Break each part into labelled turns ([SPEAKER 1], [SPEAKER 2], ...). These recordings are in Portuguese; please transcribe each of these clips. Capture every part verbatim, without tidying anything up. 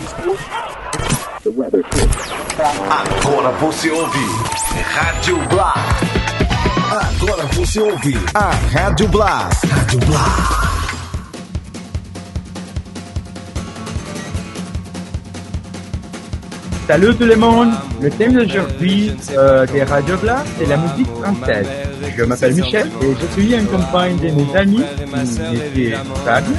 [SPEAKER 1] Agora você ouve Rádio Blá. Agora você ouve a Rádio Blá. Rádio Blá.
[SPEAKER 2] Salut tout le monde, le thème d'aujourd'hui euh, des Radio Blá, c'est la musique française. Je m'appelle Michel et je suis en compagnie de mes amis, Monsieur Fabio,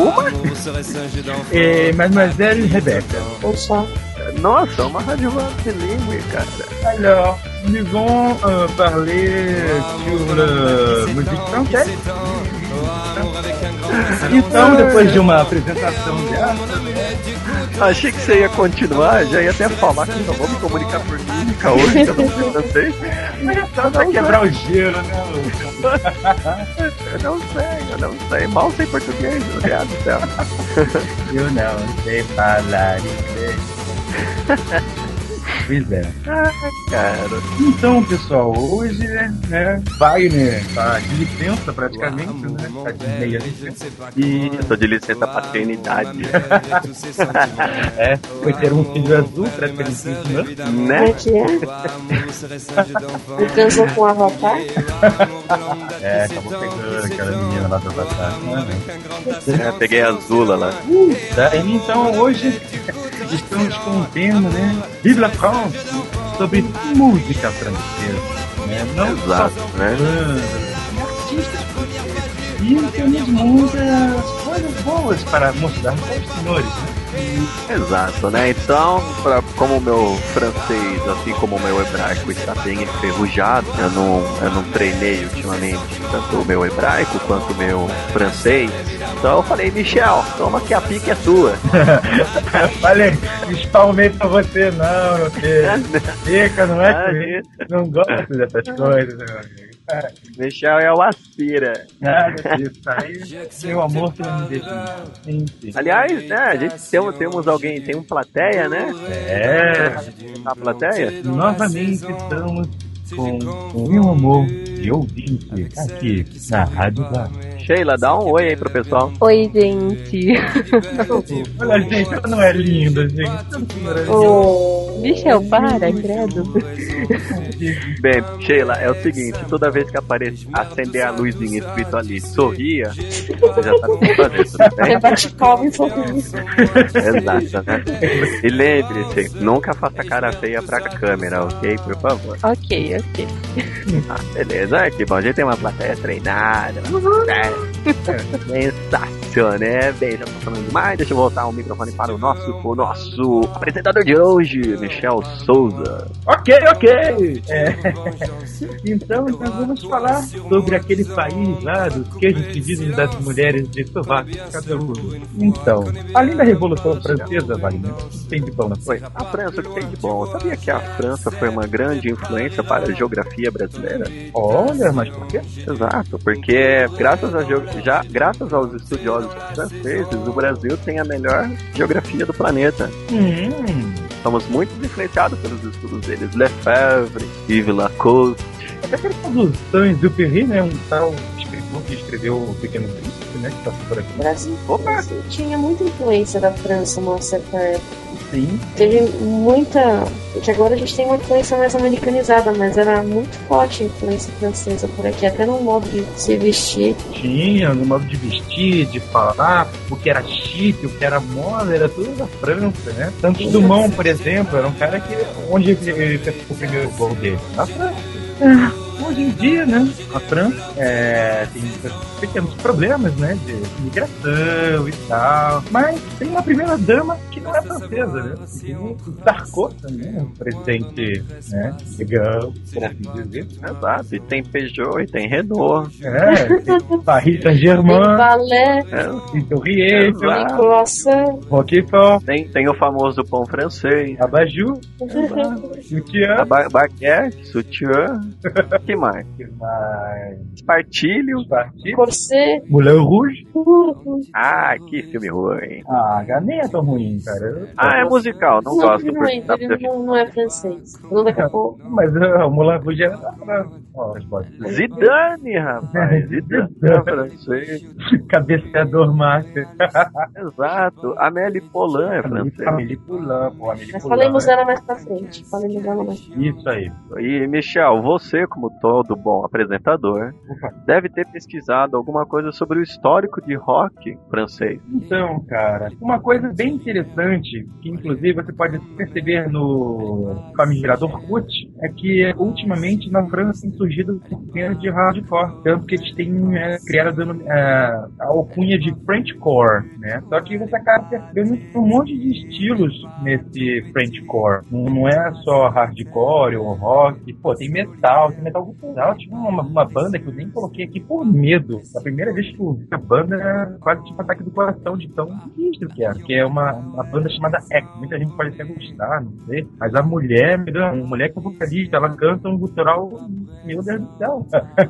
[SPEAKER 2] et Mademoiselle Rebecca.
[SPEAKER 3] Bonsoir.
[SPEAKER 4] Nossa, uma rádio bilingue, cara.
[SPEAKER 2] Alors, nous vont euh, parler sur la musique française. Então, depois de uma apresentação de
[SPEAKER 4] Achei que você ia continuar, já ia até falar que não vou me comunicar por mímica hoje, que eu não sei francês.
[SPEAKER 2] Mas só pra quebrar o gelo, né?
[SPEAKER 4] Eu não sei, eu não sei. Mal sei português, meu Deus do céu.
[SPEAKER 2] Eu não sei falar inglês. Pois é.
[SPEAKER 4] Ah, cara.
[SPEAKER 2] Então, pessoal, hoje, né, Wagner tá de licença praticamente, né? Tá de meia licença. E
[SPEAKER 4] eu tô de licença paternidade.
[SPEAKER 2] É, foi ter um filho azul praticamente, né?
[SPEAKER 3] Como é que é? Me cansou com a Avatar?
[SPEAKER 2] É, acabou pegando aquela menina lá do Avatar.
[SPEAKER 4] É, peguei a Azula lá.
[SPEAKER 2] Uh, tá, então, hoje estamos com um tema, né? Vive la France! Sobre música francesa, né? Não
[SPEAKER 4] Exato,
[SPEAKER 2] só
[SPEAKER 4] né?
[SPEAKER 2] artistas franceses. E temos muitas coisas boas para mostrar para os senhores, né?
[SPEAKER 4] Exato, né? Então, pra, como o meu francês, assim como o meu hebraico está bem enferrujado, eu não, eu não treinei ultimamente tanto o meu hebraico quanto o meu francês. Então eu falei, Michel, toma que a pique é sua.
[SPEAKER 2] Falei, espalmei pra você não, meu filho. Fica, não é comigo. Não gosto dessas coisas, meu amigo.
[SPEAKER 4] Michel é o Aspira.
[SPEAKER 2] Nada disso, aí meu amor tu me define.
[SPEAKER 4] Aliás, né, a gente tem, temos alguém, tem um plateia, né?
[SPEAKER 2] É.
[SPEAKER 4] Na plateia?
[SPEAKER 2] Novamente estamos com o meu amor de ouvinte aqui na Rádio Blá.
[SPEAKER 4] Sheila, dá um oi aí pro pessoal.
[SPEAKER 3] Oi, gente.
[SPEAKER 2] Olha, gente, ela não é linda, gente.
[SPEAKER 3] Oh, Michel, para, credo.
[SPEAKER 4] Bem, Sheila, é o seguinte, toda vez que aparece, acender a luzinha escrito ali, sorria, você já sabe o que fazer, tudo bem?
[SPEAKER 3] Você bate palma e sorriso.
[SPEAKER 4] Exato, né? E lembre-se, nunca faça cara feia pra câmera, ok? Por favor.
[SPEAKER 3] Ok, ok.
[SPEAKER 4] Ah, beleza, é que bom, a gente tem uma plateia treinada, né? Sensacional, né? Bem, já tô falando demais, deixa eu voltar o microfone para o nosso, o nosso apresentador de hoje, Michel Souza.
[SPEAKER 2] Ok, ok! É. Então, nós vamos falar sobre aquele país lá dos queijos pedidos das mulheres de sovaco cabeludo. Então, além da Revolução Francesa, Wagner, o que tem de bom na
[SPEAKER 4] Foi a França, o que tem de bom? Sabia que a França foi uma grande influência para a geografia brasileira?
[SPEAKER 2] Olha, mas por quê?
[SPEAKER 4] Exato, porque graças, a ge- já, graças aos estudiosos franceses, o Brasil tem a melhor geografia do planeta.
[SPEAKER 2] Hum.
[SPEAKER 4] Somos muito influenciados pelos estudos deles. Lefebvre, Yves Lacoste.
[SPEAKER 2] Até aquele tal do Saint-Exupéry, né? Um tal escritor que escreveu O Pequeno Príncipe, né? Que passou por aqui.
[SPEAKER 3] O Brasil,
[SPEAKER 4] Opa!
[SPEAKER 3] Brasil tinha muita influência da França numa certa época.
[SPEAKER 2] Sim.
[SPEAKER 3] Teve muita. Que agora a gente tem uma influência mais americanizada, mas era muito forte a influência francesa por aqui, até no modo de se vestir.
[SPEAKER 2] Tinha, no modo de vestir, de falar, o que era chique, o que era moda, era tudo da França, né? Santos Dumont, por exemplo, era um cara que. Onde ele fez o primeiro gol dele? Na França. Hoje em dia, né, a França é, tem pequenos problemas, né, de imigração e tal, mas tem uma primeira dama que não é francesa, né, tem o Sarkozy também, um presidente, né, legal, por assim dizer.
[SPEAKER 4] Exato, e tem Peugeot e tem Renault.
[SPEAKER 2] É, tem Paris
[SPEAKER 3] Tem
[SPEAKER 2] Saint-Germain,
[SPEAKER 3] balé,
[SPEAKER 4] É,
[SPEAKER 2] tem Torrier,
[SPEAKER 4] Exato.
[SPEAKER 3] tem croissant.
[SPEAKER 2] Roquefort,
[SPEAKER 4] tem, tem o famoso pão francês.
[SPEAKER 2] Abajur, Sutiã.
[SPEAKER 4] A ba- baguete, sutiã. O que mais?
[SPEAKER 2] Que mais?
[SPEAKER 4] Espartilho.
[SPEAKER 2] Espartilho.
[SPEAKER 3] Corset.
[SPEAKER 2] Moulin Rouge.
[SPEAKER 4] Ah, que filme ruim.
[SPEAKER 2] Ah, nem é tão ruim, cara. Eu-
[SPEAKER 4] Ah, é musical, não,
[SPEAKER 3] Não,
[SPEAKER 4] gosto.
[SPEAKER 3] ele não,
[SPEAKER 4] por-
[SPEAKER 3] é, ele não, não é francês. Não daqui a pouco.
[SPEAKER 2] Mas uh, o Moulin Rouge era da França. Ó, resposta.
[SPEAKER 4] Zidane, rapaz. Zidane é francês.
[SPEAKER 2] Cabeceador master.
[SPEAKER 4] Exato. Amélie Poulain é francês.
[SPEAKER 2] Amélie Poulain, pô, Amélie
[SPEAKER 3] Mas
[SPEAKER 2] Poulain.
[SPEAKER 3] falemos dela mais pra frente. Falemos dela mais pra frente.
[SPEAKER 2] Isso aí.
[SPEAKER 4] E, Michel, você, como todo bom apresentador,
[SPEAKER 2] Opa.
[SPEAKER 4] deve ter pesquisado alguma coisa sobre o histórico de rock francês.
[SPEAKER 2] Então, cara, uma coisa bem interessante, que inclusive você pode perceber no famigerado Orkut, é que ultimamente na França tem surgido cenas de hardcore, tanto que eles têm é, criado é, a alcunha de Frenchcore, né? Só que você acaba percebendo um monte de estilos nesse Frenchcore. Não, não é só hardcore ou rock, pô, tem metal, tem metal cultural. Tinha uma, uma banda que eu nem coloquei aqui por medo. A primeira vez que eu vi a banda, quase tinha um ataque do coração de tão sinistro que é. Que é uma, uma banda chamada X. Muita gente pode até gostar, não sei. Mas a mulher, uma mulher que é vocalista, ela canta um gutural, meu Deus do céu.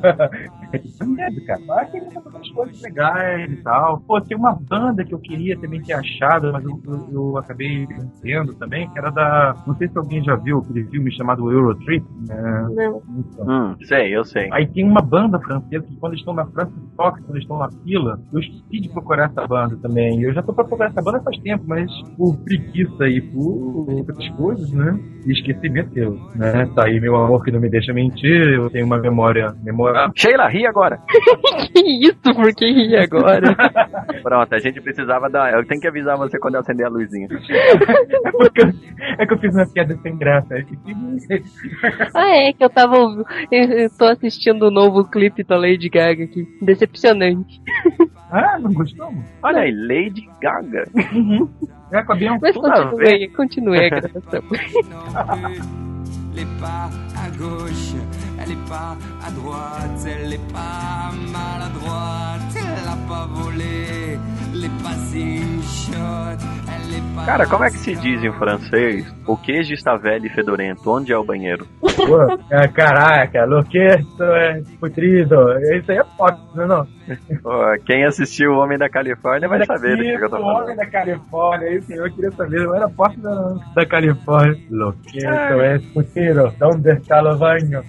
[SPEAKER 2] É que medo, cara. Mas tem muitas coisas legais e tal. Pô, tem uma banda que eu queria também ter achado, mas eu, eu, eu acabei entendendo também, que era da... Não sei se alguém já viu aquele filme chamado Eurotrip. Né?
[SPEAKER 3] Não.
[SPEAKER 2] Então.
[SPEAKER 4] Hum, sei, eu sei.
[SPEAKER 2] Aí tem uma banda francesa que quando estão na França toca, quando estão na fila. Eu esqueci de procurar essa banda também. Eu já tô pra procurar essa banda faz tempo, mas por preguiça e por outras coisas, né? E esquecimento que eu, né? Tá aí meu amor que não me deixa mentir, eu tenho uma memória memorável.
[SPEAKER 4] Sheila, ri agora.
[SPEAKER 5] Que isso? Por que rir agora?
[SPEAKER 4] Pronto, a gente precisava dar... Eu tenho que avisar você quando eu acender a luzinha.
[SPEAKER 2] É, porque eu, é que eu fiz uma piada sem graça. É que...
[SPEAKER 5] Ah, é que eu tava ouvindo. Eu, eu tô assistindo o novo clipe da Lady Gaga aqui. Decepcionante.
[SPEAKER 2] Ah, não gostou? Mano?
[SPEAKER 4] Olha aí, Lady Gaga.
[SPEAKER 2] Uhum. É com a Beyoncé.
[SPEAKER 5] Mas
[SPEAKER 4] Tudo a
[SPEAKER 5] continue, continue a gravação.
[SPEAKER 6] Elle est pas à gauche, elle est pas à droite, elle est pas maladroite, elle a pas volé, elle est pas si shot, elle est pas...
[SPEAKER 4] Cara, como é que se diz em francês? O queijo está velho e fedorento. Onde é o banheiro?
[SPEAKER 2] Pô, é, caraca, lo que isso é putrido. Isso aí é forte, não é não?
[SPEAKER 4] Ó, quem assistiu O Homem da Califórnia vai saber do que eu tô
[SPEAKER 2] O
[SPEAKER 4] falando.
[SPEAKER 2] Homem da Califórnia, isso eu queria saber, não era parte da, da Califórnia. Lo que isso é putrido. Onde está o banho?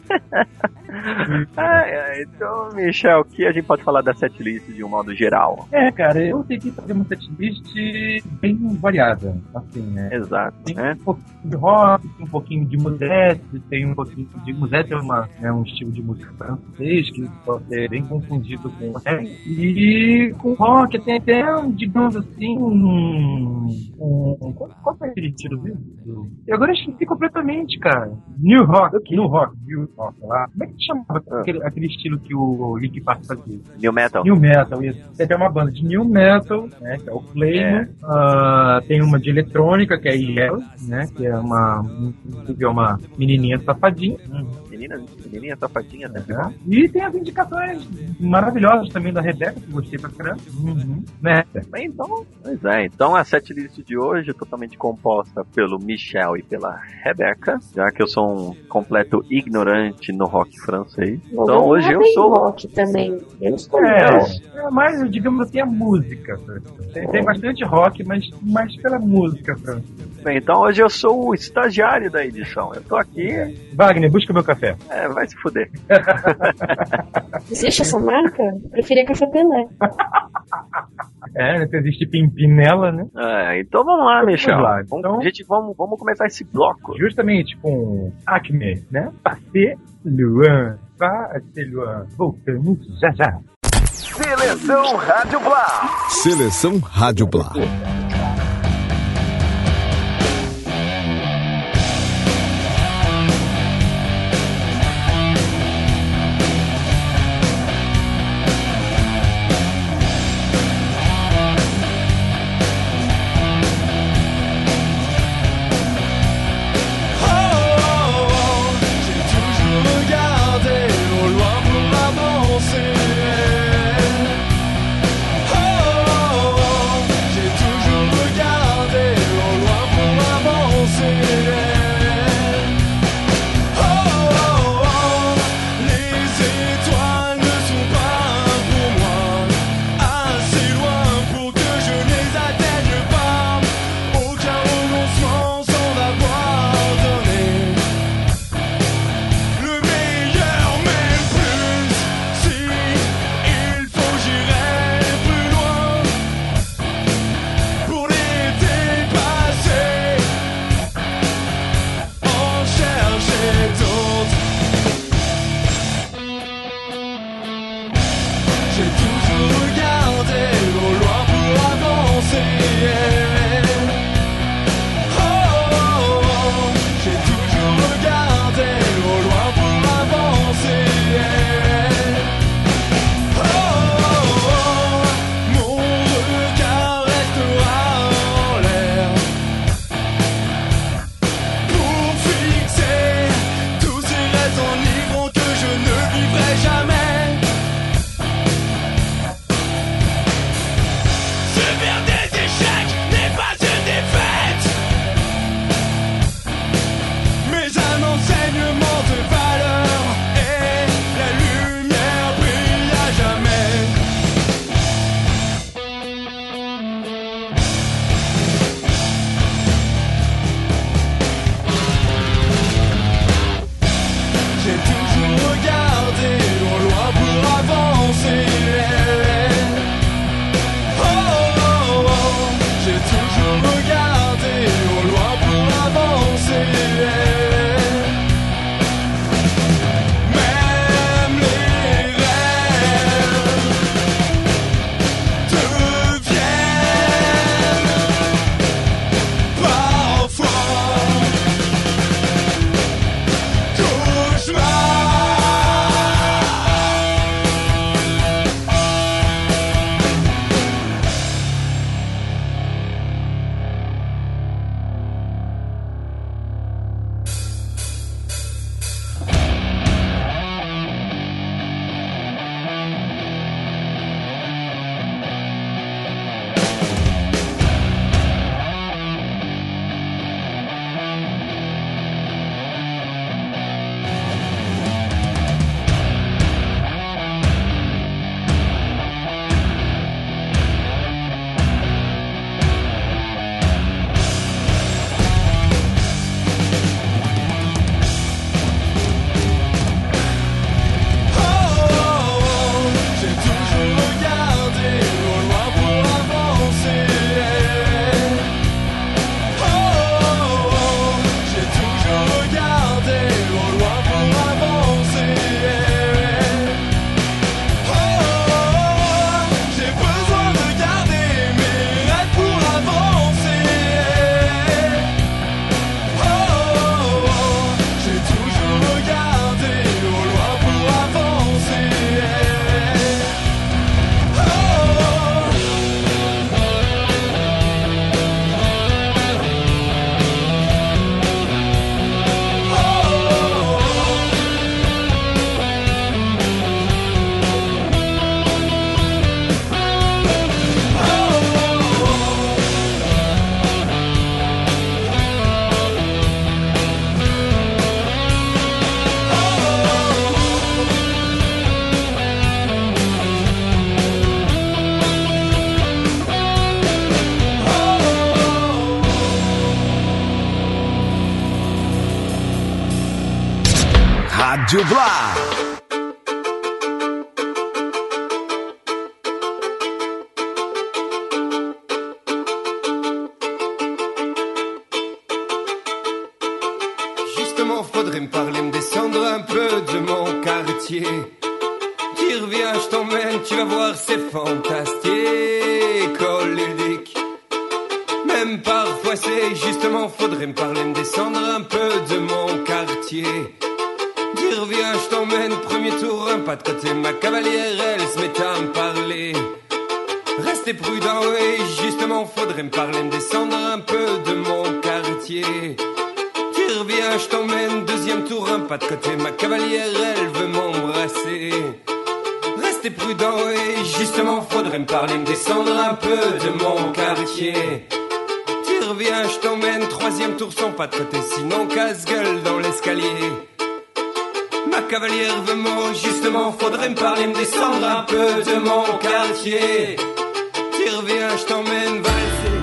[SPEAKER 4] Ah, é, então, Michel, o que a gente pode falar da setlist de um modo geral?
[SPEAKER 2] É, cara, eu tentei fazer uma setlist bem variada, assim, né?
[SPEAKER 4] Exato,
[SPEAKER 2] Tem
[SPEAKER 4] né?
[SPEAKER 2] um pouquinho de rock, tem um pouquinho de musette, tem um pouquinho de musette, é uma, é um estilo de música francês que pode ser bem confundido com reggae. E com rock tem até, digamos assim, um... um qual, qual foi aquele estilo mesmo? E agora eu esqueci completamente, cara. New Rock, New Rock, New Rock, lá. Como é que chamava aquele, aquele estilo que o Linkin Park fazia?
[SPEAKER 4] New Metal.
[SPEAKER 2] New Metal, isso. Você tem uma banda de New Metal, né, que é o Flame.
[SPEAKER 4] É.
[SPEAKER 2] Uh, tem uma de eletrônica, que é a Yell, né, que é uma, inclusive é uma menininha safadinha.
[SPEAKER 4] Menina, menininha safadinha, né?
[SPEAKER 2] Né? E tem as indicações maravilhosas também da Rebeca, que eu gostei pra caramba. Uhum. Né?
[SPEAKER 4] Bem, então, pois é, então a setlist de hoje é totalmente composta pelo Michel e pela Rebeca, já que eu sou um completo ignorante no rock francês.
[SPEAKER 3] Bom,
[SPEAKER 4] Então hoje eu
[SPEAKER 3] tem
[SPEAKER 4] sou...
[SPEAKER 3] rock também. Eu não estou
[SPEAKER 2] É,
[SPEAKER 3] rock.
[SPEAKER 2] é mais, digamos assim, a música. Tem, tem bastante rock, mas mais pela música, francesa.
[SPEAKER 4] Bem, então hoje eu sou o estagiário da edição. Eu tô aqui,
[SPEAKER 2] Wagner, busca meu café.
[SPEAKER 4] é, vai se fuder.
[SPEAKER 3] Existe essa marca? Eu preferia Café Pelé.
[SPEAKER 2] É, né, existe pimpinela, né?
[SPEAKER 4] É, então vamos lá, Michel.
[SPEAKER 2] Vamos lá,
[SPEAKER 4] Vamos,
[SPEAKER 2] então.
[SPEAKER 4] gente, vamos, vamos começar esse bloco.
[SPEAKER 2] Justamente com Acme, né? Passé Luan. Passé Luan. Voltamos já já.
[SPEAKER 1] Seleção Rádio Blá.
[SPEAKER 7] Seleção Rádio Blá.
[SPEAKER 6] J'ai toujours
[SPEAKER 1] Rádio Blá.
[SPEAKER 6] Justement, faudrait me parler, me descendre un peu de mon quartier. Dire viens, je t'emmène, tu vas voir, c'est fantastique, oh ludique. Même parfois c'est justement, faudrait me parler, me descendre un peu de mon quartier. Dire viens, je t'emmène, premier tour, un pas de côté, ma cavalière, elle se met à me parler. Restez prudent, oui, justement, faudrait me parler, me descendre un peu de mon quartier. Dire viens, je t'emmène, deuxième tour, un pas de côté, ma cavalière, elle veut m'embrasser. Restez prudent, oui, justement, faudrait me parler, me descendre un peu de mon quartier. Dire viens, je t'emmène, troisième tour, sans pas de côté, sinon casse-gueule dans l'escalier. Ma cavalière veut moi, justement, faudrait me parler, me descendre un peu de mon quartier. Dire viens, je t'emmène valser.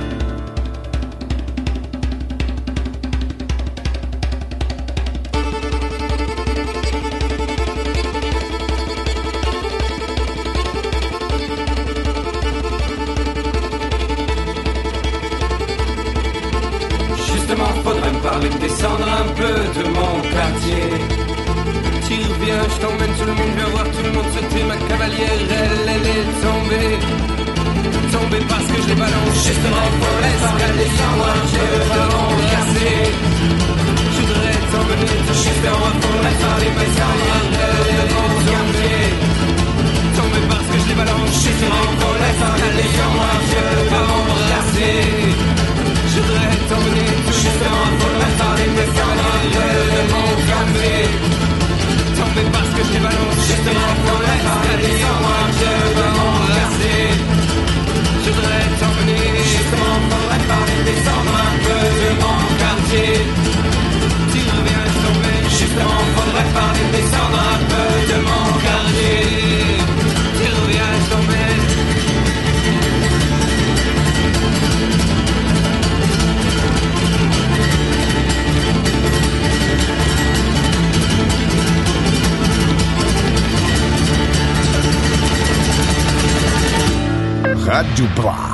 [SPEAKER 6] Justement, faudrait me parler, me descendre un peu de mon quartier. Tire viens, je t'emmène, tout le monde vient voir, tout le monde sauter. Ma cavalière, elle, elle est tombée. Tombée parce que je les balance. Justement, faut l'escalier sans moi, je veux pas m'embrasser. Je voudrais t'emmener, justement, faut l'escalier, mais sans moi, elle est tombée. Tombée parce que je les balance. Justement, faut l'escalier sans moi, je veux pas m'embrasser. Je voudrais t'emmener, justement, faut l'escalier, mais sans moi, elle est tombée. Tombé parce que je les balance, justement pour l'escalier sans moi, je veux m'embrasser. Je voudrais t'emmener, justement faudrait parler, descendre un peu de mon quartier. Tu reviens, je t'emmène, justement faudrait parler, descendre un peu de mon quartier. Tu reviens, je t'emmène.
[SPEAKER 1] Rádio Blá.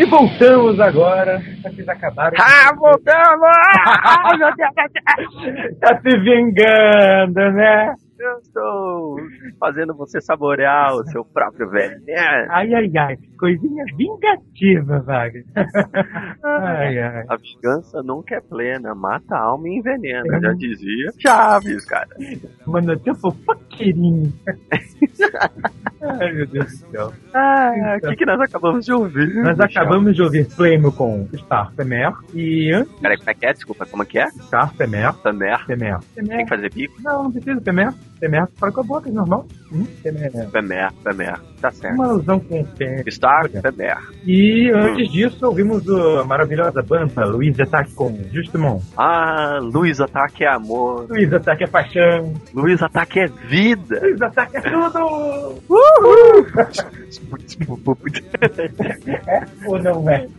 [SPEAKER 2] voltamos agora. Vocês acabaram.
[SPEAKER 4] Ah, voltamos! Ah, meu Deus!
[SPEAKER 2] Tá se vingando, né?
[SPEAKER 4] Eu estou fazendo você saborear o seu próprio veneno.
[SPEAKER 2] Ai, ai, ai. Coisinha vingativa, Wagner. Ai, ai.
[SPEAKER 4] A vingança nunca é plena. Mata a alma e envenena. Já dizia Chaves, cara.
[SPEAKER 2] Mano, tempo faqueirinho. Ai, meu Deus do céu.
[SPEAKER 4] Ah, o que, que nós acabamos de ouvir?
[SPEAKER 2] Nós acabamos de ouvir Flame com Star Femer e...
[SPEAKER 4] Peraí, como é que é? Desculpa, como é que é?
[SPEAKER 2] Star Femer.
[SPEAKER 4] Femer.
[SPEAKER 2] Femer.
[SPEAKER 4] Tem que fazer bico?
[SPEAKER 2] Não, não precisa. Femer. Femer. Fala com a boca, é normal. Hum? Femer.
[SPEAKER 4] Femer, Femer. Tá certo.
[SPEAKER 2] Uma alusão com Femer.
[SPEAKER 4] Star Femer.
[SPEAKER 2] E antes disso, ouvimos a maravilhosa banda Luiz Ataque com Justement.
[SPEAKER 4] Ah, Luiz Ataque é amor.
[SPEAKER 2] Luiz Ataque é paixão.
[SPEAKER 4] Luiz Ataque é vida.
[SPEAKER 2] Luiz Ataque é tudo.
[SPEAKER 4] Uhul!
[SPEAKER 2] É ou não é?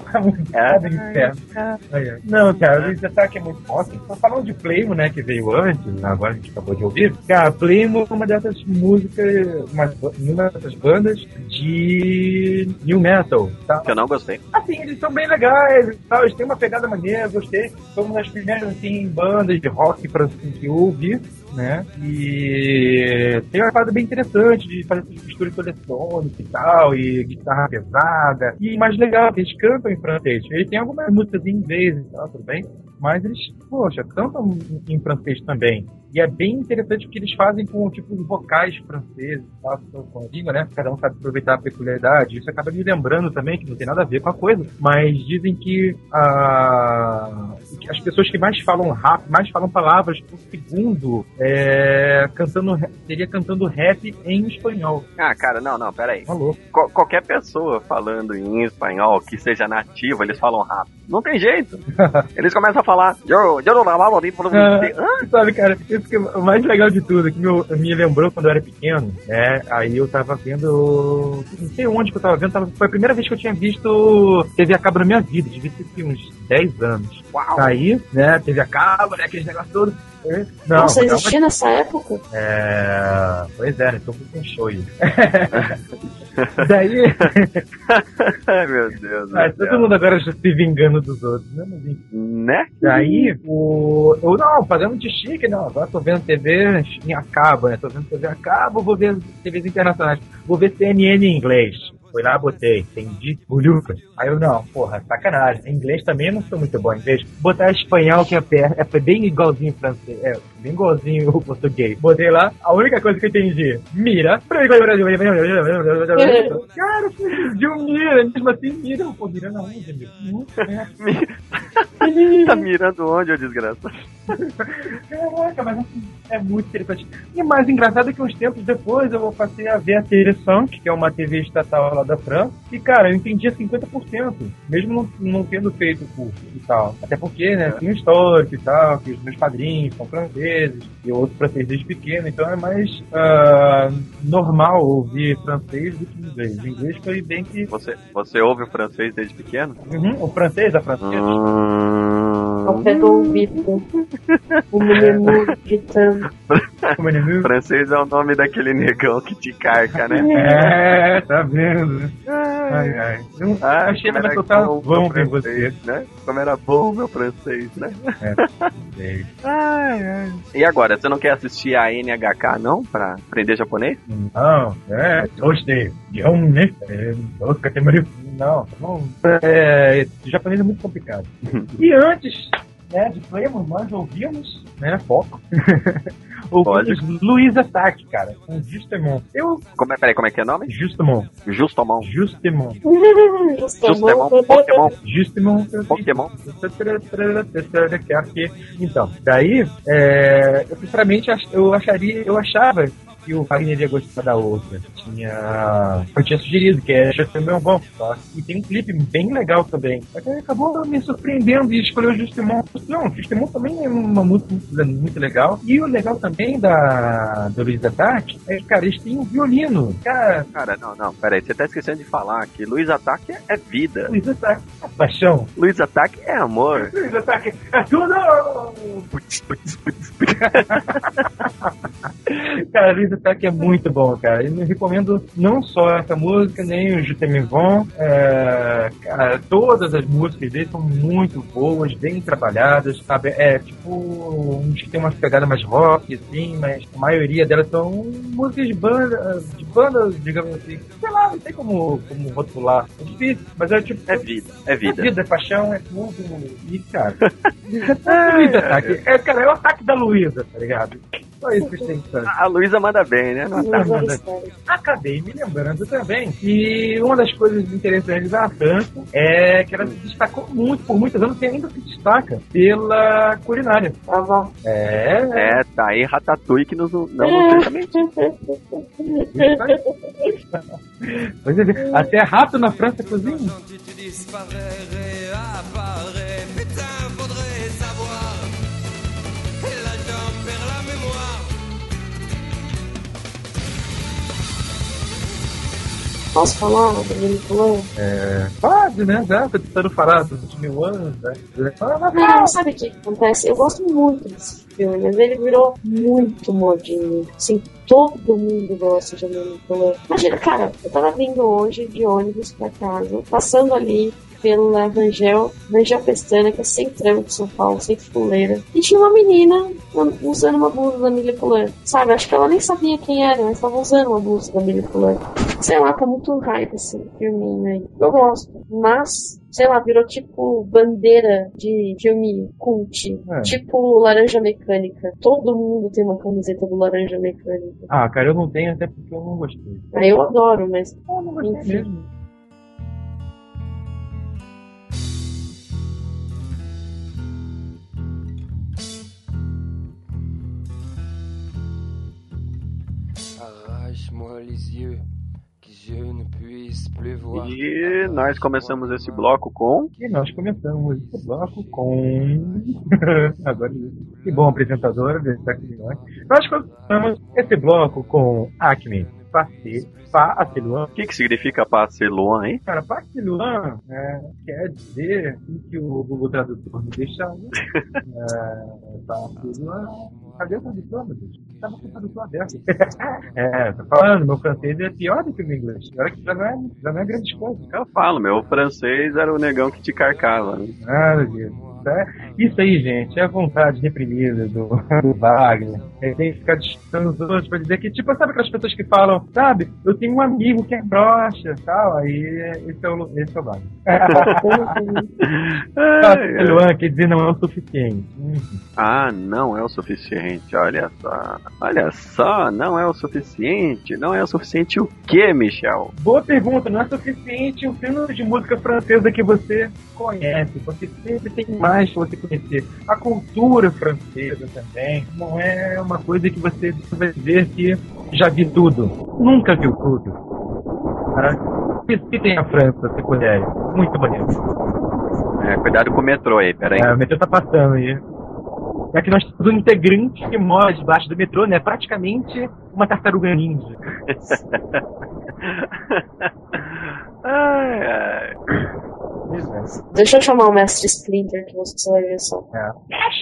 [SPEAKER 2] É. Não, cara, Luiz Ataque é muito forte. Tô falando de Playmo, né, que veio antes, agora a gente acabou de ouvir. Cara, Playmo é uma dessas músicas, uma, uma dessas bandas de New Metal, tá?
[SPEAKER 4] Que eu não gostei.
[SPEAKER 2] Assim, eles são bem legais, tá? Eles têm uma pegada maneira, gostei. Foi uma das primeiras, assim, bandas de rock pra, assim, que eu ouvi, né? E tem uma parada bem interessante de fazer essas misturas eletrônicas e tal, e guitarra pesada. E mais legal, que eles cantam em francês. Eles têm algumas músicas em inglês e tal, tudo bem? Mas eles, poxa, cantam em francês também. E é bem interessante o que eles fazem com, tipo, os vocais franceses, tá? Com a língua, né? Cada um sabe aproveitar a peculiaridade. Isso acaba me lembrando também, que não tem nada a ver com a coisa, mas dizem que ah, as pessoas que mais falam rap, mais falam palavras por segundo, é, cantando, seria cantando rap em espanhol.
[SPEAKER 4] Ah, cara, não, não, peraí.
[SPEAKER 2] Falou.
[SPEAKER 4] Qual, qualquer pessoa falando em espanhol que seja nativa, eles falam rápido. Não tem jeito. Eles começam a falar. Eu, eu não lavava nem por um.
[SPEAKER 2] Ah, sabe, cara, isso que é o mais legal de tudo, que meu, me lembrou quando eu era pequeno, né? Aí eu tava vendo. Não sei onde que eu tava vendo, tava, foi a primeira vez que eu tinha visto T V a cabo na minha vida, devia ter uns dez anos. Uau! Aí, né, T V a cabo, né, aqueles negócios todos. Não,
[SPEAKER 3] Nossa, existia nessa época?
[SPEAKER 2] É. Pois é, então foi um show aí. Daí.
[SPEAKER 4] Ai, meu Deus.
[SPEAKER 2] Mas todo Deus. Mundo agora já se vingando dos outros, né?
[SPEAKER 4] Né?
[SPEAKER 2] Daí, o. Eu não, fazendo de chique, não. Agora tô vendo T V em a cabo, né? Tô vendo T V a cabo, vou ver T Vs internacionais. Vou ver C N N em inglês. Fui lá, botei, entendi, bolhuca. Aí eu, não, porra, sacanagem. Em inglês também eu não sou muito bom. Em vez de botar espanhol, que é, é bem igualzinho francês, é bem igualzinho o português. Botei lá, a única coisa que eu entendi, mira. Cara, de um mira, mesmo assim, mira. Pô, mirando aonde, meu?
[SPEAKER 4] Tá mirando onde, ô desgraça?
[SPEAKER 2] Caraca, mas assim, é muito interessante. E mais engraçado é que uns tempos depois eu passei a ver a T V Sank, que é uma T V estatal lá da França, e cara, eu entendia cinquenta por cento, mesmo não, não tendo feito o curso e tal. Até porque, né, tem um histórico e tal, que os meus padrinhos são franceses, e outros francês desde pequeno, então é mais uh, normal ouvir francês do que inglês. O inglês foi bem que...
[SPEAKER 4] Você, você ouve o francês desde pequeno?
[SPEAKER 2] Uhum, o francês, a francesa.
[SPEAKER 4] Hum...
[SPEAKER 3] Ao pé do ouvido. O menino gritando.
[SPEAKER 4] Francês é o nome daquele negão que te carca, né?
[SPEAKER 2] É, tá vendo? Ai, ai. Eu
[SPEAKER 4] ah,
[SPEAKER 2] achei que vai soltar vão ver você.
[SPEAKER 4] Né? Como era bom meu francês, né?
[SPEAKER 2] É,
[SPEAKER 4] ai, ai. E agora, você não quer assistir a N H K, não? Pra aprender japonês?
[SPEAKER 2] Não, é, gostei. Eu, né? Não, não. É, japonês é muito complicado. E antes, né, de Playmo, nós ouvimos, né, foco. Ouvimos Luiz Ataque, cara, com Justement. Eu...
[SPEAKER 4] Como é, peraí, como é que é o nome?
[SPEAKER 2] Justement.
[SPEAKER 4] Justement.
[SPEAKER 2] Justement.
[SPEAKER 4] Justement. Pokémon.
[SPEAKER 2] Justement.
[SPEAKER 4] Pokémon.
[SPEAKER 2] Então, daí, é, eu sinceramente eu acharia, eu achava que o Wagner ia gostar da outra. Tinha... Eu tinha sugerido, que é Justement Bom. Tá? E tem um clipe bem legal também. Mas ele acabou me surpreendendo e escolheu Justement. Não, Justement também é uma música muito, muito legal. E o legal também da do Luiz Ataque é que, cara, eles têm um violino. Cara,
[SPEAKER 4] cara não, não, peraí, você tá esquecendo de falar que Luiz Ataque é vida.
[SPEAKER 2] Luiz Ataque é paixão.
[SPEAKER 4] Luiz Ataque é amor.
[SPEAKER 2] Luiz Ataque é tudo! Cara, Luísa Peck é muito bom, cara. Eu recomendo não só essa música, nem o Je t'aime Vent. É, cara, todas as músicas dele são muito boas, bem trabalhadas, sabe? É tipo, uns que tem uma pegada mais rock, assim, mas a maioria delas são músicas de banda, de banda, digamos assim. Sei lá, não sei como, como rotular. É difícil, mas é tipo...
[SPEAKER 4] É vida, é vida.
[SPEAKER 2] É vida, é paixão, é tudo. E, cara... Luísa Peck. É, cara, é o ataque da Luísa, tá ligado? Só isso que a gente tem que fazer.
[SPEAKER 4] A Luísa manda bem, né? Não tá.
[SPEAKER 2] Acabei me lembrando também que uma das coisas interessantes da França é que ela se destacou muito, por muitos anos, e ainda se destaca pela culinária.
[SPEAKER 3] Ah, bom.
[SPEAKER 2] É,
[SPEAKER 4] É, tá aí Ratatouille que nos, não nos deixa mentir.
[SPEAKER 2] Pois é, até rato na França cozinha.
[SPEAKER 3] Posso falar do Emily Poulain?
[SPEAKER 2] É, pode, né? Já tô tentando falar dos mil anos, né?
[SPEAKER 3] Não, sabe o que acontece? Eu gosto muito desse filme, mas ele virou muito modinho. Assim, todo mundo gosta de Emily Poulain. Imagina, cara, eu tava vindo hoje de ônibus pra casa, passando ali pela Rangel, Rangel Pestana, que é centrão de São Paulo, centro fuleira. E tinha uma menina usando uma blusa da Emily Poulain. Sabe, acho que ela nem sabia quem era, mas estava usando uma blusa da Emily Poulain. Sei lá, tá muito hype esse filminho aí. Eu gosto, mas... sei lá, virou tipo bandeira de filme cult. É. Tipo Laranja Mecânica. Todo mundo tem uma camiseta do Laranja Mecânica.
[SPEAKER 2] Ah, cara, eu não tenho até porque eu não gostei.
[SPEAKER 3] Ah, eu adoro, mas...
[SPEAKER 2] eu não gostei enfim. Mesmo.
[SPEAKER 6] Arrache-moi les yeux.
[SPEAKER 4] E nós começamos esse bloco com...
[SPEAKER 2] E nós começamos esse bloco com... Agora, que bom apresentadora desse aqui. Nós começamos esse bloco com Acme, Passé, Passeluan.
[SPEAKER 4] O que que significa Passeluan, hein?
[SPEAKER 2] Cara, Passeluan é, quer dizer assim, que o Google Tradutor me deixa... é, Passeluan... Cadê o tradutor, meu Deus? Tava com o tradutor aberto. É, tô falando, meu francês é pior do que o meu inglês. Agora que já não é, já não é grande coisa.
[SPEAKER 4] Eu falo, meu francês era o negão que te carcava, né?
[SPEAKER 2] Ah, meu Deus. Isso aí, gente, é a vontade reprimida do, do Wagner. Ele tem que ficar distando os outros pra dizer que, tipo, sabe aquelas pessoas que falam, sabe, eu tenho um amigo que é broxa e tal, aí esse é o, esse é o Wagner. É, Luan, quer dizer, não é o suficiente.
[SPEAKER 4] Ah, não é o suficiente, olha só. Olha só, não é o suficiente. Não é o suficiente o quê, Michel?
[SPEAKER 2] Boa pergunta, não é suficiente o filme de música francesa que você conhece, porque sempre tem mais pra você conhecer. A cultura francesa também não é uma coisa que você vai dizer que já vi tudo. Nunca viu tudo. Ah, que tem a França, você conhece. Muito bonito.
[SPEAKER 4] É, cuidado com o metrô aí, peraí.
[SPEAKER 2] É, o metrô tá passando aí. É que nós temos um integrante que mora debaixo do metrô, né? Praticamente uma tartaruga ninja.
[SPEAKER 4] Ai, ai.
[SPEAKER 3] Deixa eu chamar o Mestre Splinter que você vai ver só.
[SPEAKER 2] É.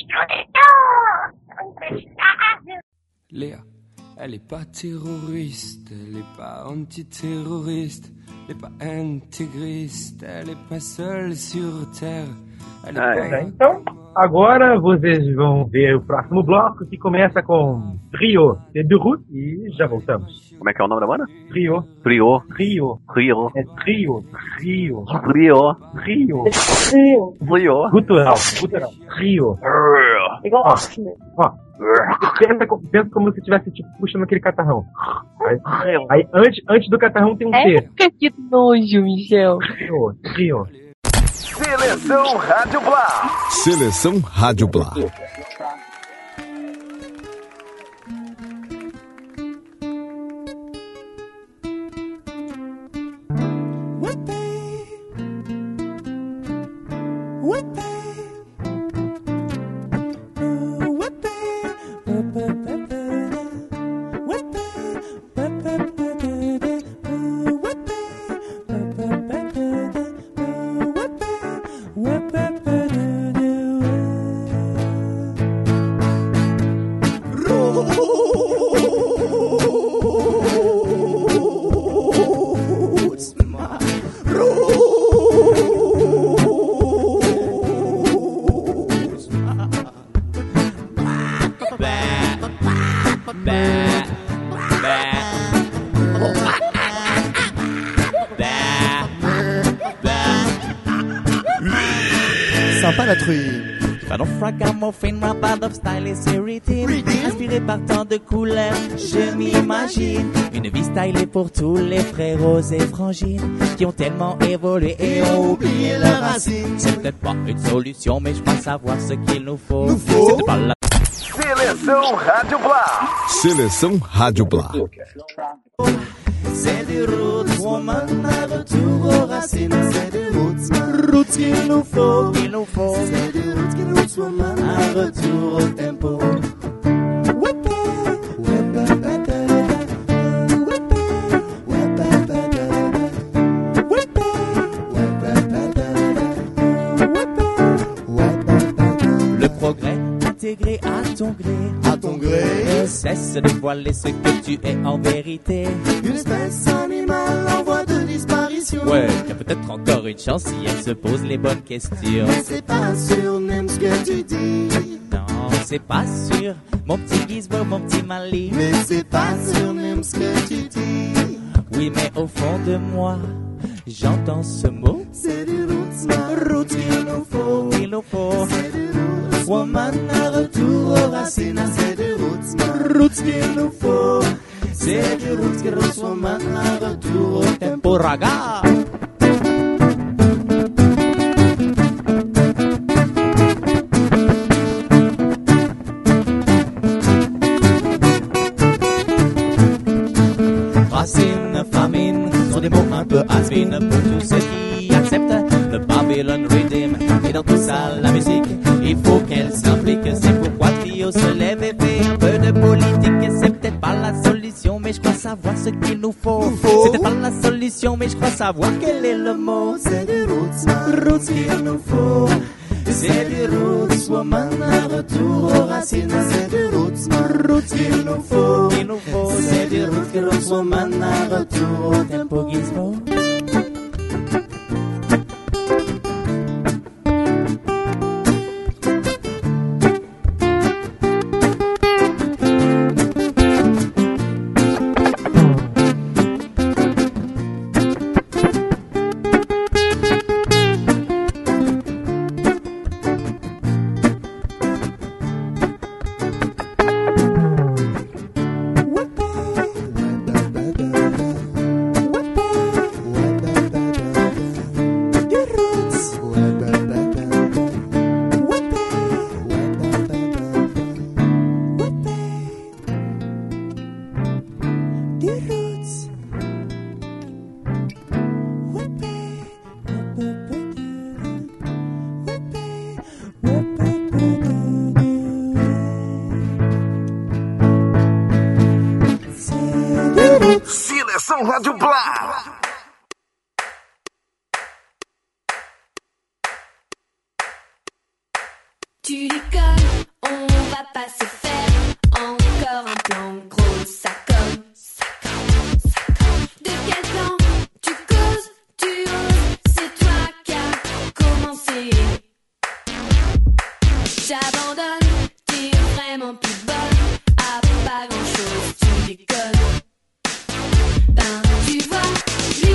[SPEAKER 6] Léa, elle est pas terroriste, elle est pas antiterroriste, elle est pas intégriste, elle est pas seule sur terre. Elle est
[SPEAKER 2] Ah,
[SPEAKER 6] pas...
[SPEAKER 2] é. Então, agora vocês vão ver o próximo bloco que começa com Rio de Route e já voltamos.
[SPEAKER 4] Como é que é o nome da banda?
[SPEAKER 2] Rio.
[SPEAKER 4] Rio.
[SPEAKER 2] Rio.
[SPEAKER 4] Rio.
[SPEAKER 2] É Rio. Rio.
[SPEAKER 4] Rio.
[SPEAKER 2] Rio.
[SPEAKER 3] Rio.
[SPEAKER 4] Rio.
[SPEAKER 2] Gutural. Gutural. Rio.
[SPEAKER 3] Igual
[SPEAKER 2] Ó.
[SPEAKER 3] Oscar.
[SPEAKER 2] Ó. Pensa, co- pensa como se estivesse tipo, puxando aquele catarrão. Aí, aí antes, antes do catarrão tem um
[SPEAKER 5] É,
[SPEAKER 2] T.
[SPEAKER 5] que nojo, Michel.
[SPEAKER 2] Rio. Rio.
[SPEAKER 1] Seleção Rádio Blá.
[SPEAKER 7] Seleção Rádio Blá.
[SPEAKER 8] Bah, bah.
[SPEAKER 9] Sympa la truie.
[SPEAKER 8] Pas fragamophone, rabat of style et sérénité. Inspiré par tant de couleurs, je m'imagine une vie stylée pour tous les frérots et frangines qui ont tellement évolué et ont oublié leurs racines. C'est peut-être pas une solution, mais je pense savoir ce qu'il nous faut.
[SPEAKER 9] Nous faut.
[SPEAKER 8] C'est pas la...
[SPEAKER 1] Seleção Rádio Blá.
[SPEAKER 7] Seleção Rádio Blá.
[SPEAKER 8] C'est du roots, woman, un retour aux racines. C'est du roots, roots qu'il nous faut, qu'il nous faut. C'est du roots, qu'il nous faut, woman, un retour au tempo. Le progrès intégré à ton gré,
[SPEAKER 9] à ton gré,
[SPEAKER 8] ne cesse de voiler ce que tu es en vérité.
[SPEAKER 9] Une espèce animale en voie de disparition.
[SPEAKER 8] Ouais, y a peut-être encore une chance si elle se pose les bonnes questions.
[SPEAKER 9] Mais c'est pas sûr, même ce que tu dis.
[SPEAKER 8] Non, c'est pas sûr, mon petit Gizmo, mon petit Mali.
[SPEAKER 9] Mais c'est pas sûr, même ce que tu dis.
[SPEAKER 8] Oui, mais au fond de moi, j'entends ce mot.
[SPEAKER 9] C'est du roots, roots qu'il nous faut.
[SPEAKER 8] Il nous faut.
[SPEAKER 9] C'est du roots, woman, un retour aux racines. C'est du roots, roots qu'il nous faut. C'est du roots qu'il nous faut, woman, un retour au tempo.
[SPEAKER 8] Raga! Racine, famine, sont des mots un peu has-been pour tous ceux qui acceptent le Babylon Rhythm. Et dans tout ça, la musique, il faut qu'elle s'implique. C'est pourquoi Trio se lève et fait un peu de politique. Et c'est peut-être pas la solution, mais je crois savoir ce qu'il nous faut.
[SPEAKER 9] Nous faut.
[SPEAKER 8] C'est peut-être pas la solution, mais je crois savoir quel est le mot.
[SPEAKER 9] C'est du roots, roots qu'il nous faut. C'est du roots, woman, un retour aux racines. C'est du roots, roots qu'il nous faut.
[SPEAKER 8] Il nous faut.
[SPEAKER 9] C'est du roots, roots, woman, un retour au tempo.
[SPEAKER 8] Gizmo.
[SPEAKER 1] Seleção Rádio Blá.
[SPEAKER 10] Tu déconnes, on va pas se faire encore un plan gros, ça comme, ça comme, ça comme. De quel plan tu causes, tu oses, c'est toi qui as commencé. J'abandonne, t'es vraiment plus bonne, à pas grand chose, tu déconnes. Ben tu vois,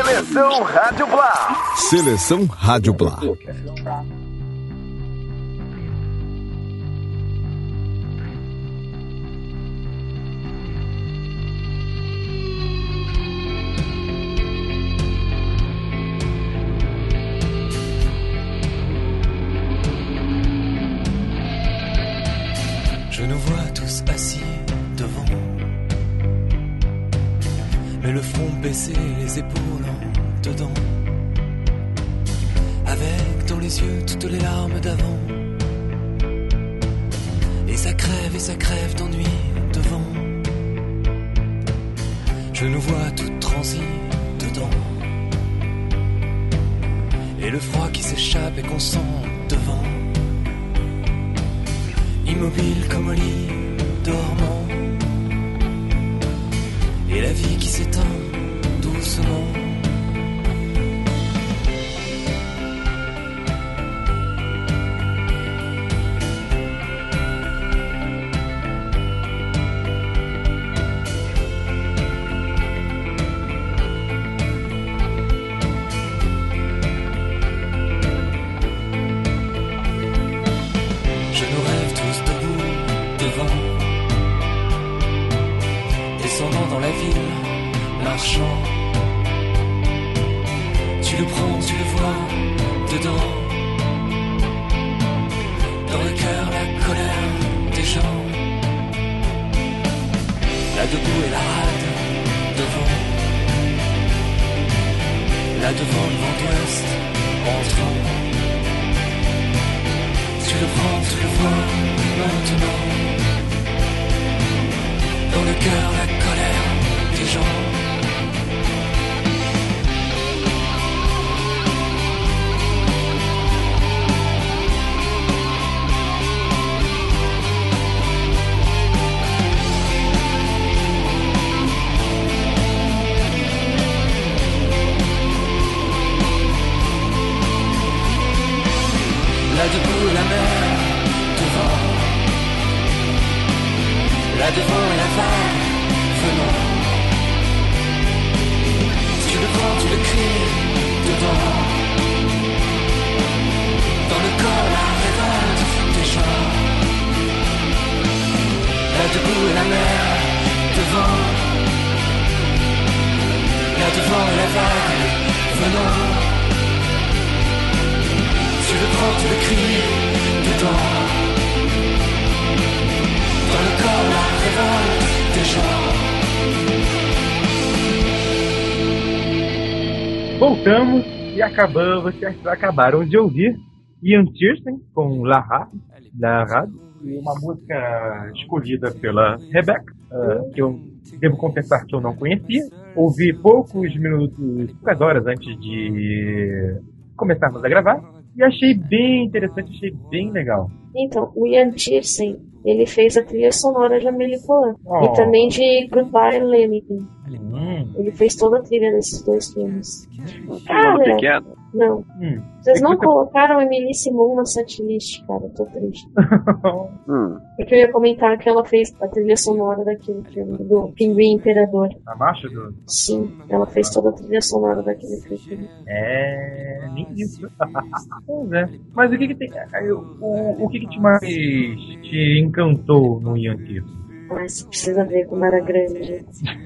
[SPEAKER 1] Seleção Rádio Blá.
[SPEAKER 7] Seleção Rádio Blá.
[SPEAKER 11] Je nous vois tous assis devant, mais le front baissé, les épaules en dedans, avec dans les yeux toutes les larmes d'avant. Et ça crève et ça crève d'ennui devant. Je nous vois toutes transis dedans, et le froid qui s'échappe et qu'on sent devant. Immobile comme au lit, dormant, et la vie qui s'éteint doucement.
[SPEAKER 2] Voltamos e acabamos, vocês acabaram de ouvir Ian Tiersen com La Rade, La Rade, uma música escolhida pela Rebecca, uh, que eu devo confessar que eu não conhecia. Ouvi poucos minutos, poucas horas antes de começarmos a gravar e achei bem interessante, achei bem legal.
[SPEAKER 3] Então, o Ian Tiersen, ele fez a trilha sonora de Amélie Poulain
[SPEAKER 2] oh.
[SPEAKER 3] e também de Goodbye Lenin.
[SPEAKER 2] Hum.
[SPEAKER 3] Ele fez toda a trilha desses dois filmes.
[SPEAKER 4] Cara, pequeno?
[SPEAKER 3] Não.
[SPEAKER 2] Hum.
[SPEAKER 3] Vocês não colocaram Emily Simon na setlist, cara. Eu tô triste.
[SPEAKER 4] hum.
[SPEAKER 3] Porque eu ia comentar que ela fez a trilha sonora daquele filme, do Pinguim Imperador.
[SPEAKER 2] A marcha do...
[SPEAKER 3] Sim, ela fez toda a trilha sonora daquele filme.
[SPEAKER 2] É... nem isso. Pois é. Mas o que que tem... O, o que que te mais te encantou no Ian Tiersen?
[SPEAKER 3] Ah, você precisa ver como era grande.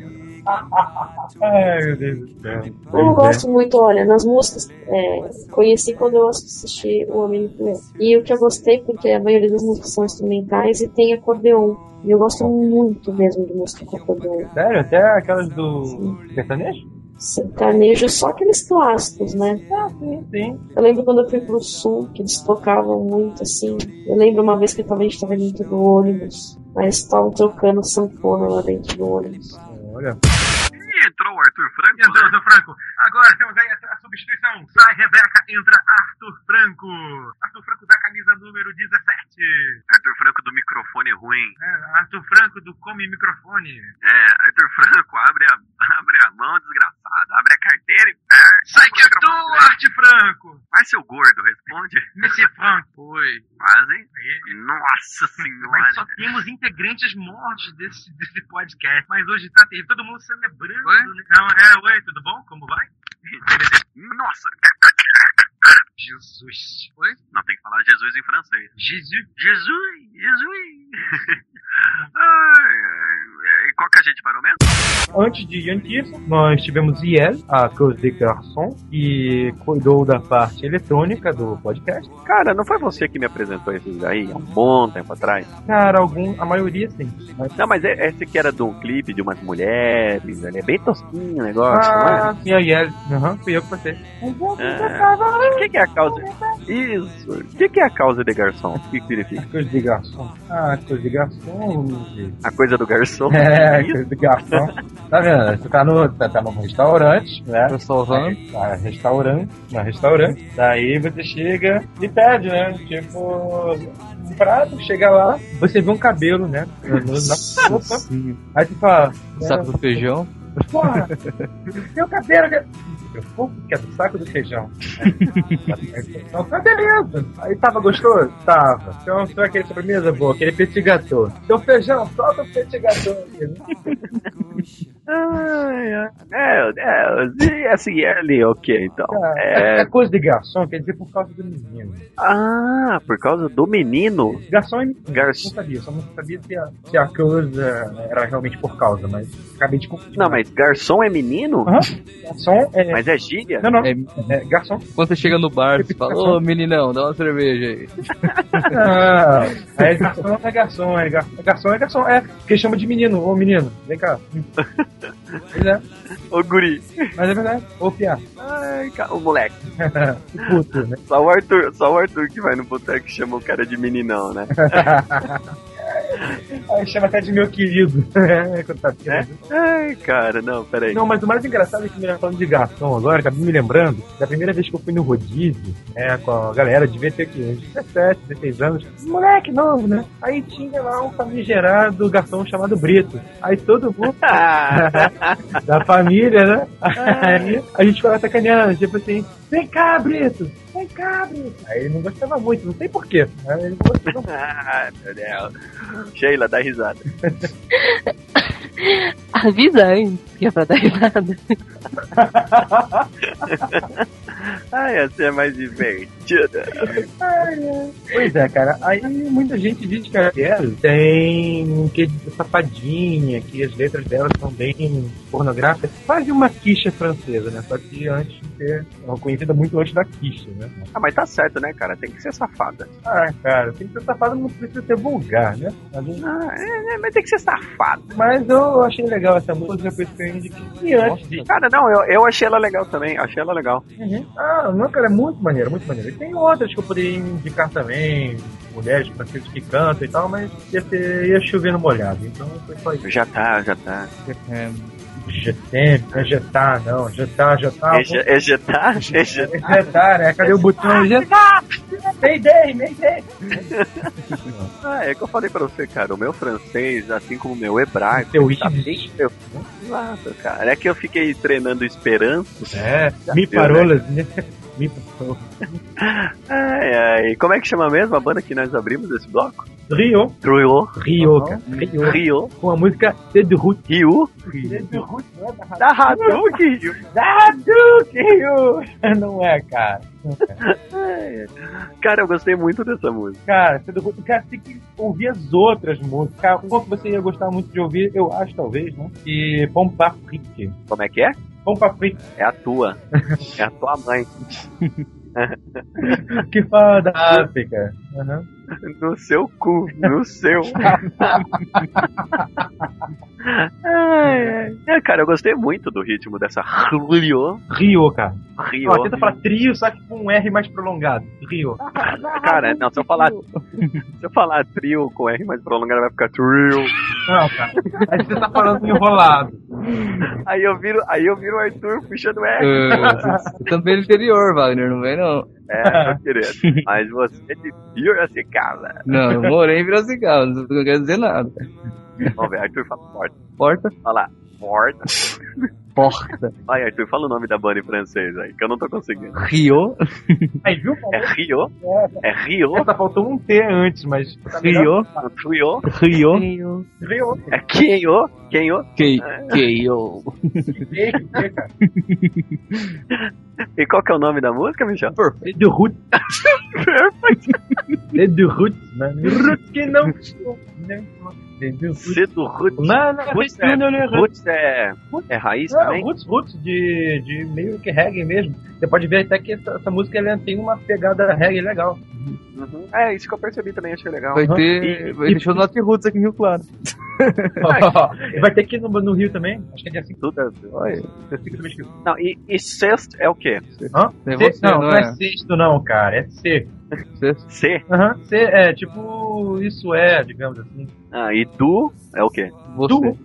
[SPEAKER 2] Ai, meu Deus do céu.
[SPEAKER 3] Eu não gosto muito, olha, nas músicas, é, conheci quando eu assisti o Amélie Poulain. E o que eu gostei, porque a maioria das músicas são instrumentais e tem acordeon. E eu gosto muito mesmo de música com acordeon.
[SPEAKER 2] Sério? Até aquelas do sertanejo?
[SPEAKER 3] Sertanejo, só aqueles clássicos, né?
[SPEAKER 2] Ah, sim, sim.
[SPEAKER 3] Eu lembro quando eu fui pro sul, que eles tocavam muito, assim. Eu lembro uma vez que a gente tava dentro do ônibus, mas estavam trocando sanfona lá dentro do ônibus.
[SPEAKER 2] Olha.
[SPEAKER 12] Entrou o Arthur Franco. Entrou o Arthur Franco. Agora temos aí a substituição. Sai Rebeca, entra Arthur Franco. Arthur Franco da camisa número dezessete.
[SPEAKER 4] Arthur Franco do microfone ruim.
[SPEAKER 12] É, Arthur Franco do come microfone.
[SPEAKER 4] É, Arthur Franco, abre a, abre a mão, desgraçado. Abre a carteira e... É,
[SPEAKER 12] sai que é tu, Arthur Franco.
[SPEAKER 4] Vai, seu gordo, responde.
[SPEAKER 12] Monsieur Franco. Oi.
[SPEAKER 4] Quase, hein? Nossa senhora.
[SPEAKER 12] Mas só temos integrantes mortos desse, desse podcast. Mas hoje tá terrível. Todo mundo celebrando. Oi? Né? Não, é, oi, tudo bom? Como vai?
[SPEAKER 4] Nossa! Jesus. Oi? Não, tem que falar Jesus em francês. Jesus. Jesus. Jesus. Ai, ai. E qual que a gente parou mesmo?
[SPEAKER 2] Antes de Yankees, nós tivemos Iel, a Cause de Garçon, que cuidou da parte eletrônica do podcast.
[SPEAKER 4] Cara, não foi você que me apresentou esses aí há um bom tempo atrás?
[SPEAKER 2] Cara, algum, a maioria sim. Mas...
[SPEAKER 4] Não, mas esse aqui era de um clipe de umas mulheres, ele é bem tosquinho o negócio,
[SPEAKER 2] ah,
[SPEAKER 4] não é?
[SPEAKER 2] sim, a Iel. Aham, uhum, fui eu que passei.
[SPEAKER 4] Ah, o que, que é a causa? Isso. O que, que é a causa de garçom? O que, que significa?
[SPEAKER 2] A coisa de garçom. Ah, a coisa de garçom.
[SPEAKER 4] A coisa do garçom?
[SPEAKER 2] É, a coisa de garçom. Tá vendo? Você tá no, tá, tá num restaurante, né?
[SPEAKER 13] Restaurante.
[SPEAKER 2] Tá, restaurante. No restaurante. Daí você chega e pede, né? Tipo, um prato, chega lá, você vê um cabelo, né? Na, na roupa. Aí tu fala.
[SPEAKER 13] Saco do feijão.
[SPEAKER 2] Porra! Meu cabelo, né? Pô, que é do saco do feijão. Então tá beleza. Aí tava gostoso? Tava. Então você vai querer sobremesa? Boa, aquele petit gâteau. Então feijão, solta o petit gâteau.
[SPEAKER 4] Ai, ai. É, é, assim, é ali, ok, então.
[SPEAKER 2] É, é coisa de garçom, quer dizer por causa do menino.
[SPEAKER 4] Ah, por causa do menino?
[SPEAKER 2] Garçom é menino.
[SPEAKER 4] Garçom.
[SPEAKER 2] Não sabia, só não sabia se a, se a coisa era realmente por causa, mas acabei de confundir.
[SPEAKER 4] Não, mas garçom é menino?
[SPEAKER 2] Aham. Garçom é...
[SPEAKER 4] Mas é gíria?
[SPEAKER 2] Não, não.
[SPEAKER 13] É,
[SPEAKER 2] é garçom.
[SPEAKER 13] Quando você chega no bar, você fala, ô meninão, dá uma cerveja aí.
[SPEAKER 2] Não, é garçom é garçom, é gar- garçom é garçom, é, porque chama de menino, ô menino, vem cá. Pois é.
[SPEAKER 4] Ô guri.
[SPEAKER 2] Mas é verdade, ô piá.
[SPEAKER 4] Ai, cara, o moleque.
[SPEAKER 2] Puto, né?
[SPEAKER 4] Só o Arthur, só o Arthur que vai no boteco e chama o cara de meninão, né?
[SPEAKER 2] Aí chama até de meu querido. Quando tá
[SPEAKER 4] é? Ai, cara, não, peraí.
[SPEAKER 2] Não, mas o mais engraçado é que me falando de garçom agora, acabei me lembrando da primeira vez que eu fui no rodízio, né, com a galera, devia ter aqui uns dezessete, dezesseis anos, moleque novo, né? Aí tinha lá um famigerado garçom chamado Brito. Aí todo mundo da família, né? Aí a gente ficava sacaneando, tipo assim, vem cá, Brito! Vem cá, Brito! Aí ele não gostava muito, não sei porquê. Ele gostava.
[SPEAKER 4] Ah, meu Deus. Sheila, dá risada.
[SPEAKER 5] Avisa antes que é pra dar risada.
[SPEAKER 4] Ai, essa é mais divertida.
[SPEAKER 2] Pois é, cara. Aí muita gente diz que a Adele tem um quê de safadinha, que as letras dela são bem pornográficas. Quase uma quiche francesa, né? Só que antes de ser conhecida muito antes da quiche, né?
[SPEAKER 4] Ah, mas tá certo, né, cara? Tem que ser safada.
[SPEAKER 2] Ah, cara, tem que ser safada, não precisa ser vulgar, né? Mas,
[SPEAKER 4] ah, é, é, mas tem que ser safada.
[SPEAKER 2] Mas eu achei legal essa música, depois que eu indiquei. E antes de...
[SPEAKER 4] Cara, não, eu, eu achei ela legal também. Achei ela legal.
[SPEAKER 2] Uhum. Ah, não, cara, é muito maneiro, muito maneiro. E tem outras que eu poderia indicar também, mulheres francesas que cantam e tal, mas ia, ter, ia chover no molhado, então foi só isso.
[SPEAKER 4] Já tá, já tá.
[SPEAKER 2] É, já tem, já tá, não, já tá, já tá.
[SPEAKER 4] É já tá? É já tá?
[SPEAKER 2] Já tá, né? Cadê o botão? Já tá! Mayday, mayday!
[SPEAKER 4] Ah, é que eu falei pra você, cara, o meu francês, assim como o meu hebraico,
[SPEAKER 2] Teu
[SPEAKER 4] tá bem... Eu... Exato, cara. É que eu fiquei treinando esperança.
[SPEAKER 2] É, me parolas, né? Me parolas.
[SPEAKER 4] Ai, ai. Como é que chama mesmo a banda que nós abrimos esse bloco?
[SPEAKER 2] Rio.
[SPEAKER 4] Rio.
[SPEAKER 2] Rio, cara. Rio.
[SPEAKER 4] Rio.
[SPEAKER 2] Com a música C de Route.
[SPEAKER 4] Rio.
[SPEAKER 2] C de Route, não é
[SPEAKER 4] da Hadouken, Rio.
[SPEAKER 2] Da Hadouken, Rio. Não é, cara.
[SPEAKER 4] Cara, eu gostei muito dessa música.
[SPEAKER 2] Cara, C de Route, cara, tem que ouvir as outras músicas. Cara, uma que você ia gostar muito de ouvir, eu acho, talvez, né? E Pompa Frique.
[SPEAKER 4] Como é que é?
[SPEAKER 2] Pompa Frique.
[SPEAKER 4] É a tua. É a tua mãe.
[SPEAKER 2] Que fala da África. Uhum.
[SPEAKER 4] No seu cu, no seu. Ai, ai. É, cara, eu gostei muito do ritmo dessa Rio.
[SPEAKER 2] Rio, cara.
[SPEAKER 4] Rio.
[SPEAKER 2] Ó, tenta falar trio, só que com um R mais prolongado. Rio.
[SPEAKER 4] Cara, não, se eu falar se eu falar trio com R mais prolongado vai ficar trio.
[SPEAKER 2] Não, cara. Aí você tá falando enrolado.
[SPEAKER 4] Aí eu viro, aí eu viro o Arthur puxando R.
[SPEAKER 13] Você também é do interior, Wagner, não vem não.
[SPEAKER 4] É, meu querido. Mas você é de Piracicaba.
[SPEAKER 13] Não, eu morei em Piracicaba, não quero dizer nada.
[SPEAKER 4] Vamos ver, Arthur fala porta.
[SPEAKER 13] Porta?
[SPEAKER 4] Fala lá, porta.
[SPEAKER 5] porta.
[SPEAKER 4] Vai, Arthur, fala o nome da banda em francês aí, que eu não tô conseguindo.
[SPEAKER 5] Rio.
[SPEAKER 2] Aí, viu?
[SPEAKER 4] É Rio? É Rio?
[SPEAKER 2] Essa faltou um T antes, mas...
[SPEAKER 5] Rio.
[SPEAKER 4] Rio?
[SPEAKER 5] Rio.
[SPEAKER 2] Rio. Rio.
[SPEAKER 4] É Kenyo? Kenyo?
[SPEAKER 5] Kenyo.
[SPEAKER 4] E qual que é o nome da música, Michel?
[SPEAKER 2] C'est de route. C'est de route. Route que não...
[SPEAKER 4] C'est do roots.
[SPEAKER 2] Não, não,
[SPEAKER 4] roots é,
[SPEAKER 2] não, não,
[SPEAKER 4] roots é, é raiz
[SPEAKER 2] não,
[SPEAKER 4] também?
[SPEAKER 2] Roots, roots de, de meio que reggae mesmo. Você pode ver até que essa, essa música ela tem uma pegada reggae legal.
[SPEAKER 4] Uhum. É, isso que eu percebi também, achei legal.
[SPEAKER 5] Vai
[SPEAKER 4] uhum.
[SPEAKER 5] ter,
[SPEAKER 4] e,
[SPEAKER 5] vai ter show do Nath Roots aqui em Rio Claro.
[SPEAKER 2] Vai ter aqui no, no Rio também? Acho que é dia cinco.
[SPEAKER 4] Tudo é...
[SPEAKER 2] Olha.
[SPEAKER 4] Não, e, e sexto é o quê?
[SPEAKER 2] Hã?
[SPEAKER 5] É
[SPEAKER 2] C,
[SPEAKER 5] você,
[SPEAKER 2] não,
[SPEAKER 5] não
[SPEAKER 2] não é?
[SPEAKER 5] é
[SPEAKER 2] sexto não, cara, é C.
[SPEAKER 5] C?
[SPEAKER 4] C?
[SPEAKER 2] Aham, uhum. C é tipo, isso é, digamos assim.
[SPEAKER 4] Ah, e do é o quê?
[SPEAKER 5] Você.
[SPEAKER 2] Do.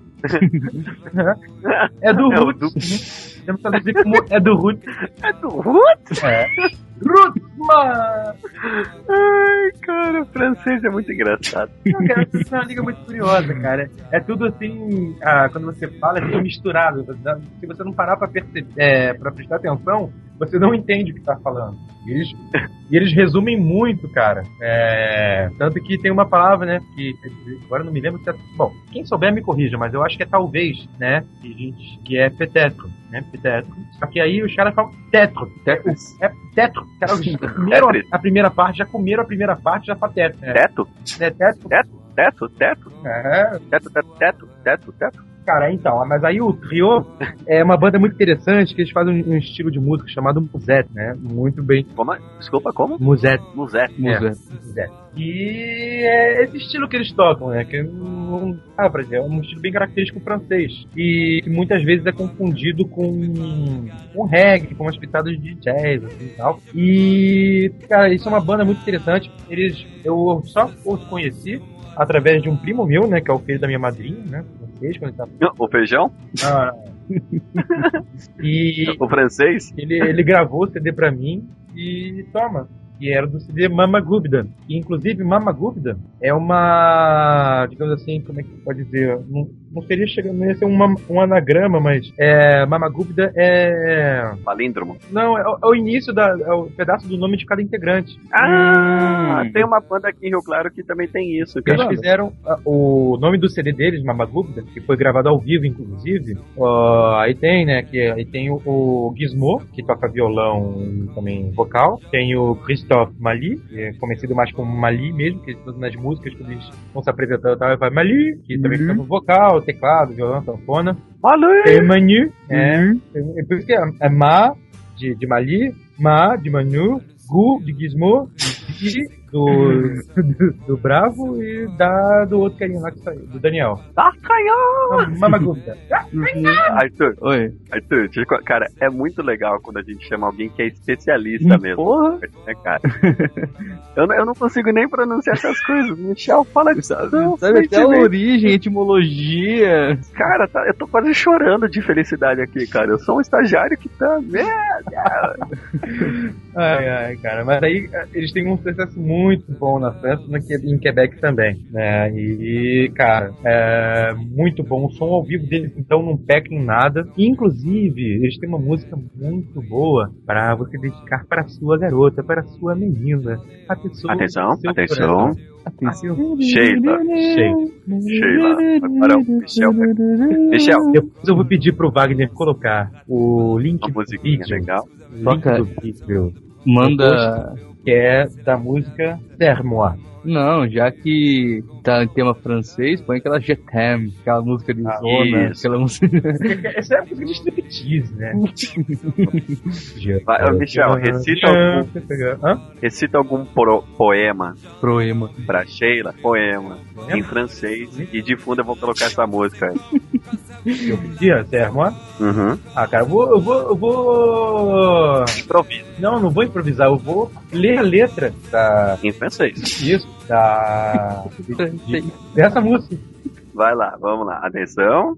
[SPEAKER 2] É do
[SPEAKER 4] é
[SPEAKER 2] Roots. Temos que traduzir como é do Roots.
[SPEAKER 4] É do Roots?
[SPEAKER 2] É. Roots, mano!
[SPEAKER 4] Ai, cara, o francês é muito engraçado.
[SPEAKER 2] Não, cara, isso é uma liga muito curiosa, cara. É tudo assim, ah, quando você fala, é tudo misturado. Se você não parar pra, perceber, é, pra prestar atenção, você não entende o que tá falando. E eles, e eles resumem muito, cara. É, tanto que tem uma palavra, né, que agora eu não me lembro se é... Bom, quem souber me corrija, mas eu acho que é talvez, né, que, gente, que é petetro, né, petetro. Só que aí os caras falam tetro.
[SPEAKER 5] Tetro?
[SPEAKER 2] É tetro. Os caras comeram a, a primeira parte, já comeram a primeira parte, já fala tetro. É.
[SPEAKER 4] Teto?
[SPEAKER 2] É, teto.
[SPEAKER 4] Teto? Teto? Teto?
[SPEAKER 2] É.
[SPEAKER 4] Teto, teto, teto, teto, teto.
[SPEAKER 2] Cara, então, mas aí o Trio é uma banda muito interessante que eles fazem um, um estilo de música chamado Musette, né? Muito bem.
[SPEAKER 4] Como? Desculpa, como?
[SPEAKER 2] Musette.
[SPEAKER 4] Musette.
[SPEAKER 2] É, Musette. E é esse estilo que eles tocam, né? Que não dá pra dizer, é um estilo bem característico francês. E que muitas vezes é confundido com, com reggae, com umas pitadas de jazz, assim e tal. E, cara, isso é uma banda muito interessante. Eles, eu só os conheci através de um primo meu, né? Que é o filho da minha madrinha, né? Quando ele tá...
[SPEAKER 4] O feijão?
[SPEAKER 2] Ah. E
[SPEAKER 4] o francês?
[SPEAKER 2] Ele, ele gravou o C D pra mim e toma. E era do C D Mama Gubdan. E inclusive Mama Gubdan é uma, digamos assim, como é que pode dizer? Não, não seria chegando, não ia ser uma, um anagrama, mas é, Mama Gubdan é...
[SPEAKER 4] Palíndromo?
[SPEAKER 2] Não, é, é o início, da, é o pedaço do nome de cada integrante.
[SPEAKER 4] Ah, hum. Tem uma banda aqui em Rio Claro que também tem isso.
[SPEAKER 2] Eles fizeram uh, o nome do C D deles, Mama Gubdan, que foi gravado ao vivo, inclusive. Uh, aí tem, né, que aí tem o, o Gizmo, que toca violão e também vocal. Tem o Christophe Mali, que é conhecido mais como Mali mesmo, que nas músicas, quando eles vão se apresentando, tá, vai Mali, que uhum. também canta vocal, teclado, violão, sanfona.
[SPEAKER 4] Mali!
[SPEAKER 2] Tem Manu, é,
[SPEAKER 5] uhum.
[SPEAKER 2] é, por isso que é, é Ma, de, de Mali, Ma, de Manu, Gu, de Gizmo, e do, do, do Bravo e da, do outro carinha lá que saiu, do Daniel.
[SPEAKER 4] Ah, canhão!
[SPEAKER 2] Mama Gubda.
[SPEAKER 4] Arthur,
[SPEAKER 5] oi.
[SPEAKER 4] Arthur, cara, é muito legal quando a gente chama alguém que é especialista
[SPEAKER 5] hum,
[SPEAKER 4] mesmo.
[SPEAKER 5] Porra!
[SPEAKER 4] Né, cara? eu, eu não consigo nem pronunciar essas coisas. Michel fala disso.
[SPEAKER 5] Sabe, sabe até a origem, etimologia.
[SPEAKER 4] Cara, tá, eu tô quase chorando de felicidade aqui, cara. Eu sou um estagiário que tá...
[SPEAKER 2] ai, ai, cara. Mas aí eles têm um sucesso muito muito bom na França e em Quebec também, né? E, cara, é muito bom. O som ao vivo deles, então, não peca em nada. Inclusive, eles têm uma música muito boa para você dedicar para sua garota, para sua menina. A pessoa
[SPEAKER 4] atenção, atenção.
[SPEAKER 2] Coração. Atenção.
[SPEAKER 4] Sheila. Sheila. Sheila. Agora, Michel. Michel.
[SPEAKER 2] Depois eu vou pedir pro Wagner colocar o link
[SPEAKER 4] do vídeo. Legal.
[SPEAKER 2] Link do vídeo.
[SPEAKER 5] Manda...
[SPEAKER 2] Que é da música Serre-moi.
[SPEAKER 5] Não, já que tá em tema francês, põe aquela Je t'aime, aquela música de
[SPEAKER 2] ah,
[SPEAKER 5] zona,
[SPEAKER 2] isso.
[SPEAKER 5] aquela música...
[SPEAKER 2] Essa é a música de striptease, né?
[SPEAKER 4] Vai, Michel, recita algum, Hã? recita algum pro, poema.
[SPEAKER 5] Poema.
[SPEAKER 4] Pra Sheila, poema. poema. Em francês. E de fundo eu vou colocar essa música.
[SPEAKER 2] Eu pedia, Serre-moi?
[SPEAKER 4] Uhum.
[SPEAKER 2] Ah, cara, eu vou... Eu vou, eu vou...
[SPEAKER 4] Improvisa.
[SPEAKER 2] Não, não vou improvisar, eu vou ler a letra da...
[SPEAKER 4] Em francês.
[SPEAKER 2] Isso, da... de, de, dessa música.
[SPEAKER 4] Vai lá, vamos lá. Atenção.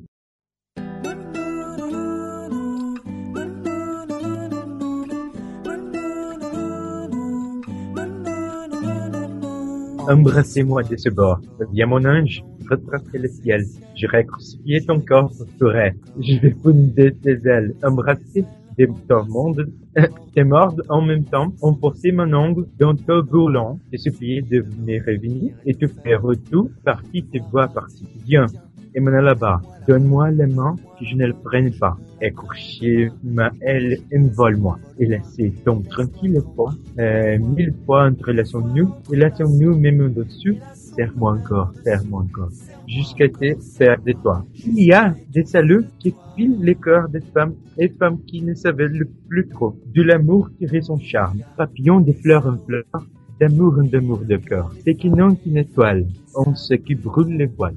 [SPEAKER 2] Embrassez-moi de ce bord. Viens mon ange, retracer le ciel. J'irai crucifier ton corps sur Tourette. Je vais fonder tes ailes, embrasser des ton monde, tes mordes en même temps, enfoncer mon ongle dans ton bourlon, te supplier de me revenir et te faire tout partie tes voix partie. Viens, et m'en là-bas, donne-moi les mains que je ne le prenne pas. Écorcher ma aile, envole-moi. Et laissez donc tranquille fois, euh, mille fois entre laissons-nous, et laissons-nous même au-dessus. Serre-moi encore, serre-moi encore, jusqu'à te faire de toi. Il y a des saluts qui filent les cœurs des femmes et femmes qui ne savaient le plus trop. De l'amour tirer son charme, papillon de fleurs en fleurs, d'amour en d'amour de cœur. C'est qui n'ont qu'une étoile, on ce qui brûle les voiles.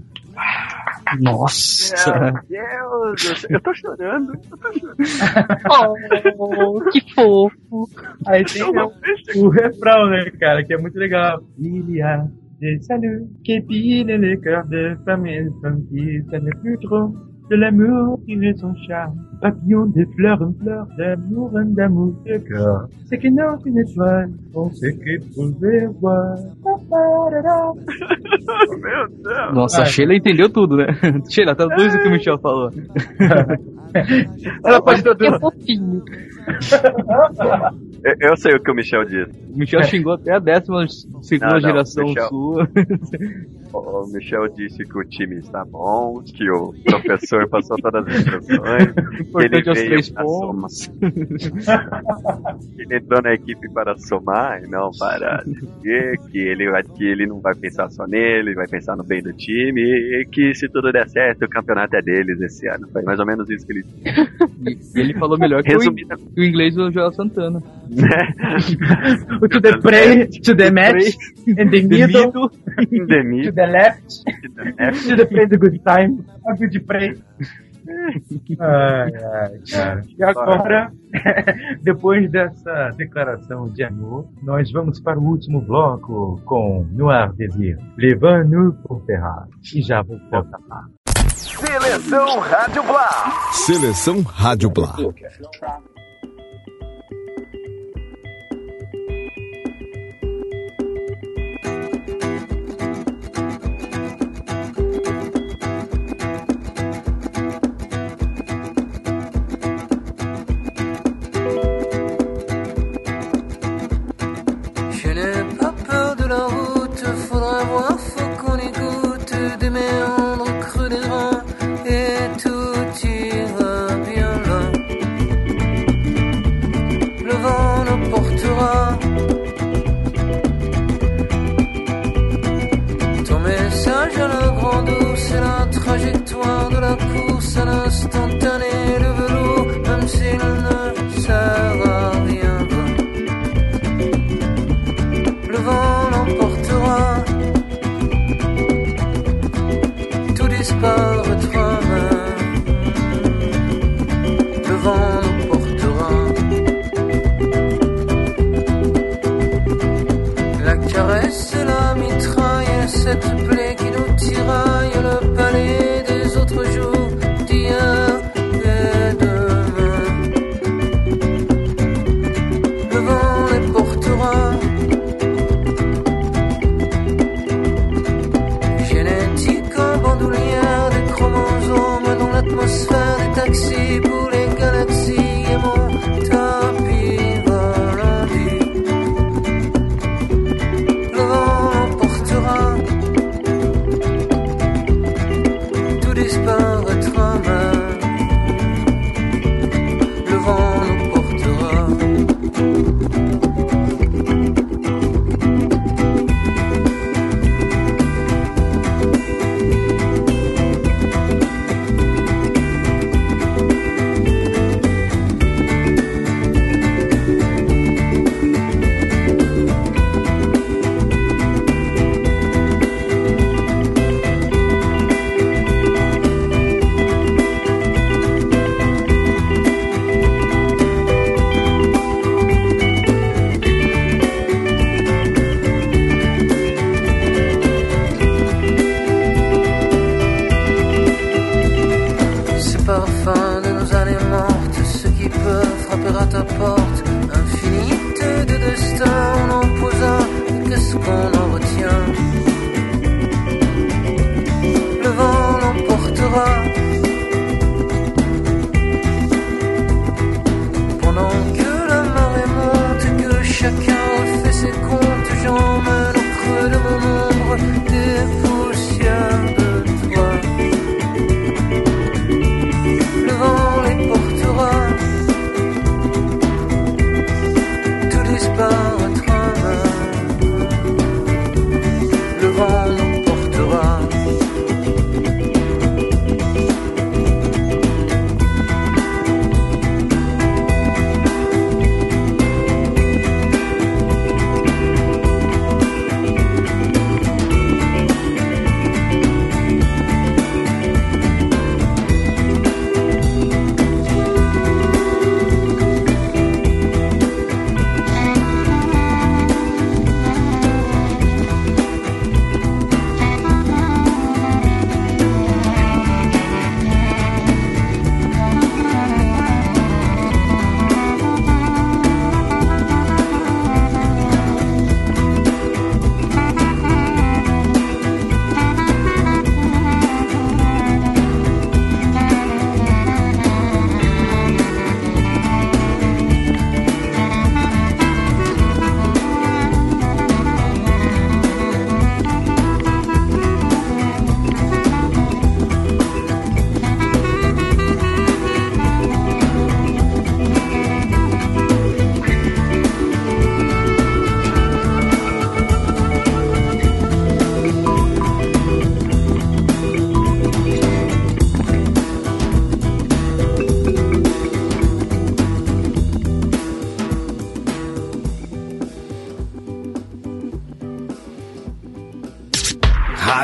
[SPEAKER 5] Nossa!
[SPEAKER 4] Meu Deus, eu tô chorando. Eu tô chorando.
[SPEAKER 5] Oh, que fofo!
[SPEAKER 2] Aí tem o, o refrão, né, cara, que é muito legal. Il y a des saluts qui pillent les cœurs de femmes et femmes qui ne savaient plus trop. De l'amour tirer son charme, papillon de fleurs en fleurs, d'amour en d'amour de cœur. C'est que non, une étoile, on sait que pouvait voir.
[SPEAKER 4] Meu Deus.
[SPEAKER 13] Nossa, a Sheila entendeu tudo, né? Sheila, traduz o que o Michel falou.
[SPEAKER 2] Ela pode traduzir.
[SPEAKER 5] É fofinho.
[SPEAKER 4] Eu, eu sei o que o Michel disse.
[SPEAKER 13] O Michel xingou até a décima segunda
[SPEAKER 4] Não, não,
[SPEAKER 13] geração
[SPEAKER 4] Michel.
[SPEAKER 13] sua.
[SPEAKER 4] O Michel disse que o time está bom, que o professor passou todas as instruções, que ele
[SPEAKER 13] Importante aos
[SPEAKER 4] veio
[SPEAKER 13] três
[SPEAKER 4] para somar. Ele entrou na equipe para somar e não para dizer que ele, vai, que ele não vai pensar só nele, vai pensar no bem do time e que se tudo der certo, o campeonato é deles esse ano. Foi mais ou menos isso que ele disse.
[SPEAKER 13] E ele falou melhor que
[SPEAKER 4] Resumida...
[SPEAKER 13] o, o inglês do Joel Santana.
[SPEAKER 2] To the pray, to the match, in the middle,
[SPEAKER 4] in the middle,
[SPEAKER 2] to the left, to the play the good time, a good pray. Ai, ai, cara. E agora, depois dessa declaração de amor, nós vamos para o último bloco com Noir Désir, Levando por Ferrar. E já vou voltar lá.
[SPEAKER 1] Seleção Rádio Blá.
[SPEAKER 7] Seleção Rádio Blá.
[SPEAKER 6] Je n'ai pas peur de la route, faudra voir, faut qu'on écoute des méandres creux des reins et tout ira bien là. Le vent nous portera. Ton message à la grande eau, c'est la trajectoire de la course à l'instantané, le velours, même s'il ne sert à rien. Le vent l'emportera, tout disparaîtra même. Le vent nous portera. La caresse et la mitraille, cette plaie qui nous tiraille, le palais des autres jours, d'hier et demain. Le vent les portera. Des chromosomes dans l'atmosphère des taxis pour les galaxies et mon tapis volant. Le vent l'emportera, tout disparaîtra même. Le vent nous portera. À ta porte, infinité de destins on en posa, qu'est-ce qu'on en retient?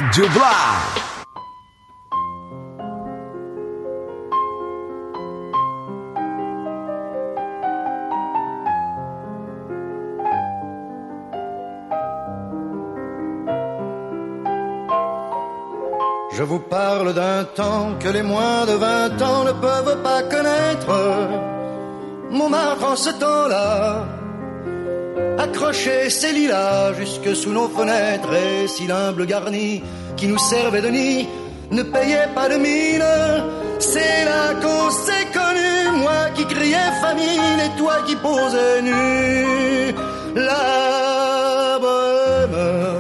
[SPEAKER 1] Rádio Blá.
[SPEAKER 14] Je vous parle d'un temps que les moins de vingt ans ne peuvent pas connaître. Montmartre en ce temps-là accrochait ses lilas jusque sous nos fenêtres, et si l'humble garni qui nous servait de nid ne payait pas de mine, c'est là qu'on s'est connus, moi qui criais famine et toi qui posais nu. La bohème,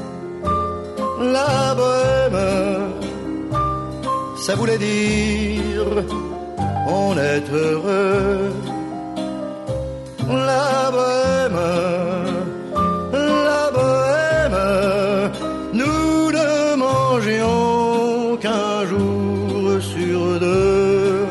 [SPEAKER 14] la bohème, ça voulait dire on est heureux. La bohème, la bohème, nous ne mangions qu'un jour sur deux.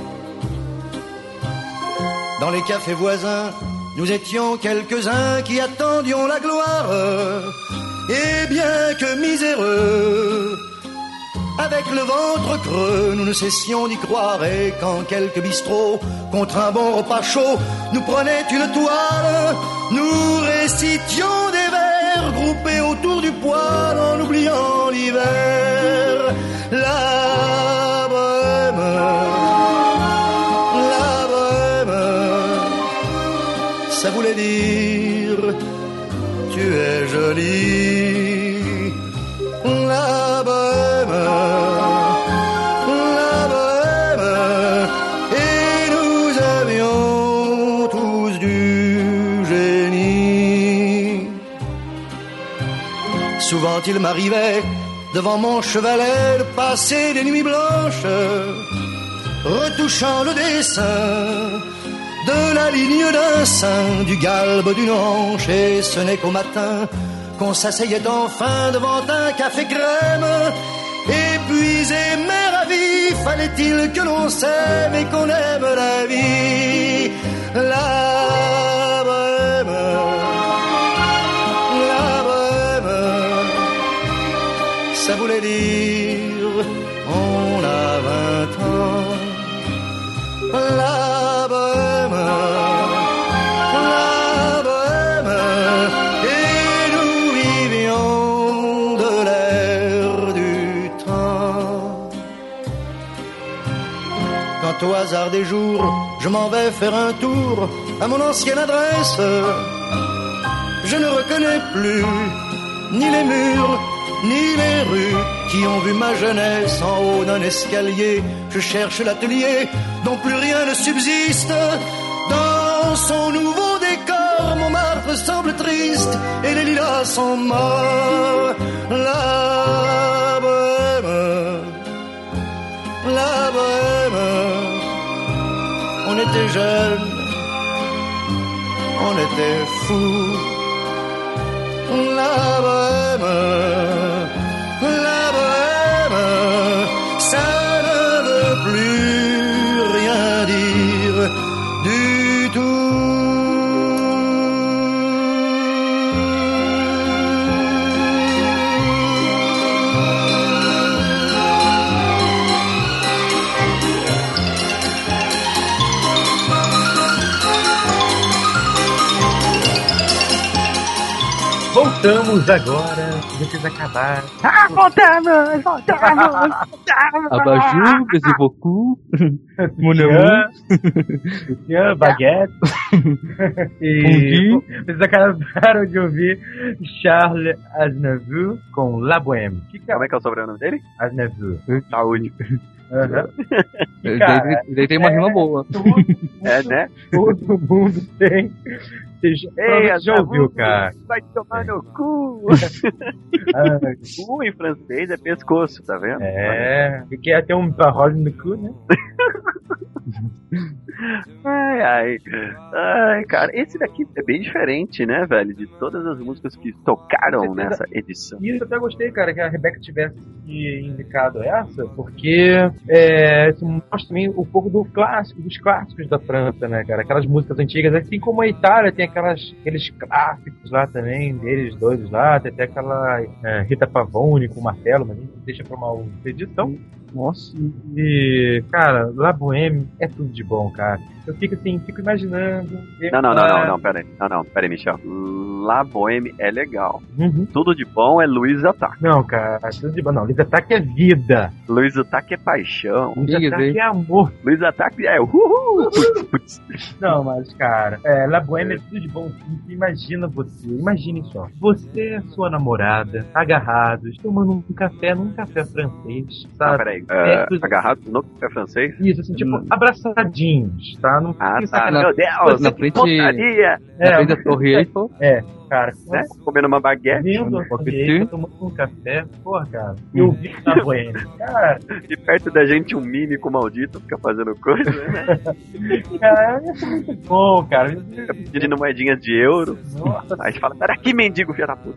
[SPEAKER 14] Dans les cafés voisins, nous étions quelques-uns qui attendions la gloire. Et bien que miséreux, avec le ventre creux, nous ne cessions d'y croire. Et quand quelques bistrots, contre un bon repas chaud, nous prenaient une toile, nous récitions des vers groupés autour du poêle en oubliant l'hiver. La bohème, la bohème, ça voulait dire tu es jolie. La bohème, la bohème, et nous avions tous du génie. Souvent il m'arrivait devant mon chevalet de passer des nuits blanches, retouchant le dessin de la ligne d'un sein, du galbe d'une hanche, et ce n'est qu'au matin qu'on s'asseyait enfin devant un café crème. Épuisé mais ravi, fallait-il que l'on s'aime et qu'on aime la vie. La bohème, la bohème, ça voulait dire on a vingt ans. La bohème, la bohème, et nous vivions de l'air du temps. Quand au hasard des jours, je m'en vais faire un tour à mon ancienne adresse, je ne reconnais plus ni les murs, ni les rues qui ont vu ma jeunesse en haut d'un escalier. Je cherche l'atelier dont plus rien ne subsiste. Dans son nouveau décor, Montmartre semble triste et les lilas sont morts. La bohème, la bohème, on était jeunes, on était fous. La bohème, la bohème, ça ne veut plus rien dire du tout.
[SPEAKER 2] Voltamos agora, vocês acabaram.
[SPEAKER 5] Ah, voltamos, voltamos, voltamos.
[SPEAKER 13] Abajur, baiser beaucoup, mon amour,
[SPEAKER 2] Tian, baguette. E vocês acabaram de ouvir Charles Aznavour com La Bohème. Que que é?
[SPEAKER 4] Como é que é o sobrenome dele?
[SPEAKER 2] Aznavour.
[SPEAKER 4] Saúde.
[SPEAKER 2] Uhum.
[SPEAKER 13] Ele daí tem uma rima boa.
[SPEAKER 4] É, né?
[SPEAKER 2] Todo mundo tem. Você já,
[SPEAKER 4] Ei,
[SPEAKER 2] já ouviu, cara?
[SPEAKER 4] Vai tomar no cu.
[SPEAKER 2] Ah,
[SPEAKER 4] Cu em francês é pescoço, tá vendo?
[SPEAKER 2] é, porque ia ter um parole no cu, né?
[SPEAKER 4] Ai, Ai, ai. Ai, cara, esse daqui é bem diferente, né, velho? De todas as músicas que tocaram nessa edição.
[SPEAKER 2] E isso eu até gostei, cara, que a Rebeca tivesse indicado essa, porque é, isso mostra também um pouco do clássico, dos clássicos da França, né, cara? Aquelas músicas antigas, assim como a Itália tem aquelas, aqueles clássicos lá também, deles dois lá, tem até aquela é, Rita Pavone com o martelo, mas a gente deixa pra uma outra edição.
[SPEAKER 13] Nossa.
[SPEAKER 2] E, cara, La Bohème é tudo de bom, cara. Eu fico assim, fico imaginando.
[SPEAKER 4] Não, não, não, não, não, pera aí. Não, não, pera aí, Michel. La Bohème é legal.
[SPEAKER 2] Uhum.
[SPEAKER 4] Tudo de bom é Louise Attaque.
[SPEAKER 2] Não, cara, tudo de bom. Não, Louise Attaque é vida.
[SPEAKER 4] Louise Attaque é paixão.
[SPEAKER 2] Louise Attaque é amor.
[SPEAKER 4] Louise Attaque é uhul.
[SPEAKER 2] Não, mas, cara, é, La Bohème é tudo de bom. Imagina você, imagine só. Você e sua namorada, agarrados, tomando um café num café francês, sabe?
[SPEAKER 4] Não, peraí. É, uh, agarrados no café francês?
[SPEAKER 2] Isso, assim, tipo, hum. abraçadinhos, tá? Não
[SPEAKER 4] ah, tá. Meu Deus,
[SPEAKER 13] na frente,
[SPEAKER 4] pontaria.
[SPEAKER 13] Na
[SPEAKER 2] é,
[SPEAKER 13] frente da Torre Eiffel.
[SPEAKER 2] É, cara.
[SPEAKER 4] Né? Comendo uma baguete.
[SPEAKER 2] Vendo a Torre Eiffel, tomando um café. Porra, cara. Eu vi na Bohème. Cara.
[SPEAKER 4] E perto da gente um mímico maldito fica fazendo coisa, né?
[SPEAKER 2] Cara, isso é muito bom, cara.
[SPEAKER 4] Fica pedindo moedinhas de euro.
[SPEAKER 2] Nossa.
[SPEAKER 4] Aí fala, pera aqui, mendigo, filho da puta.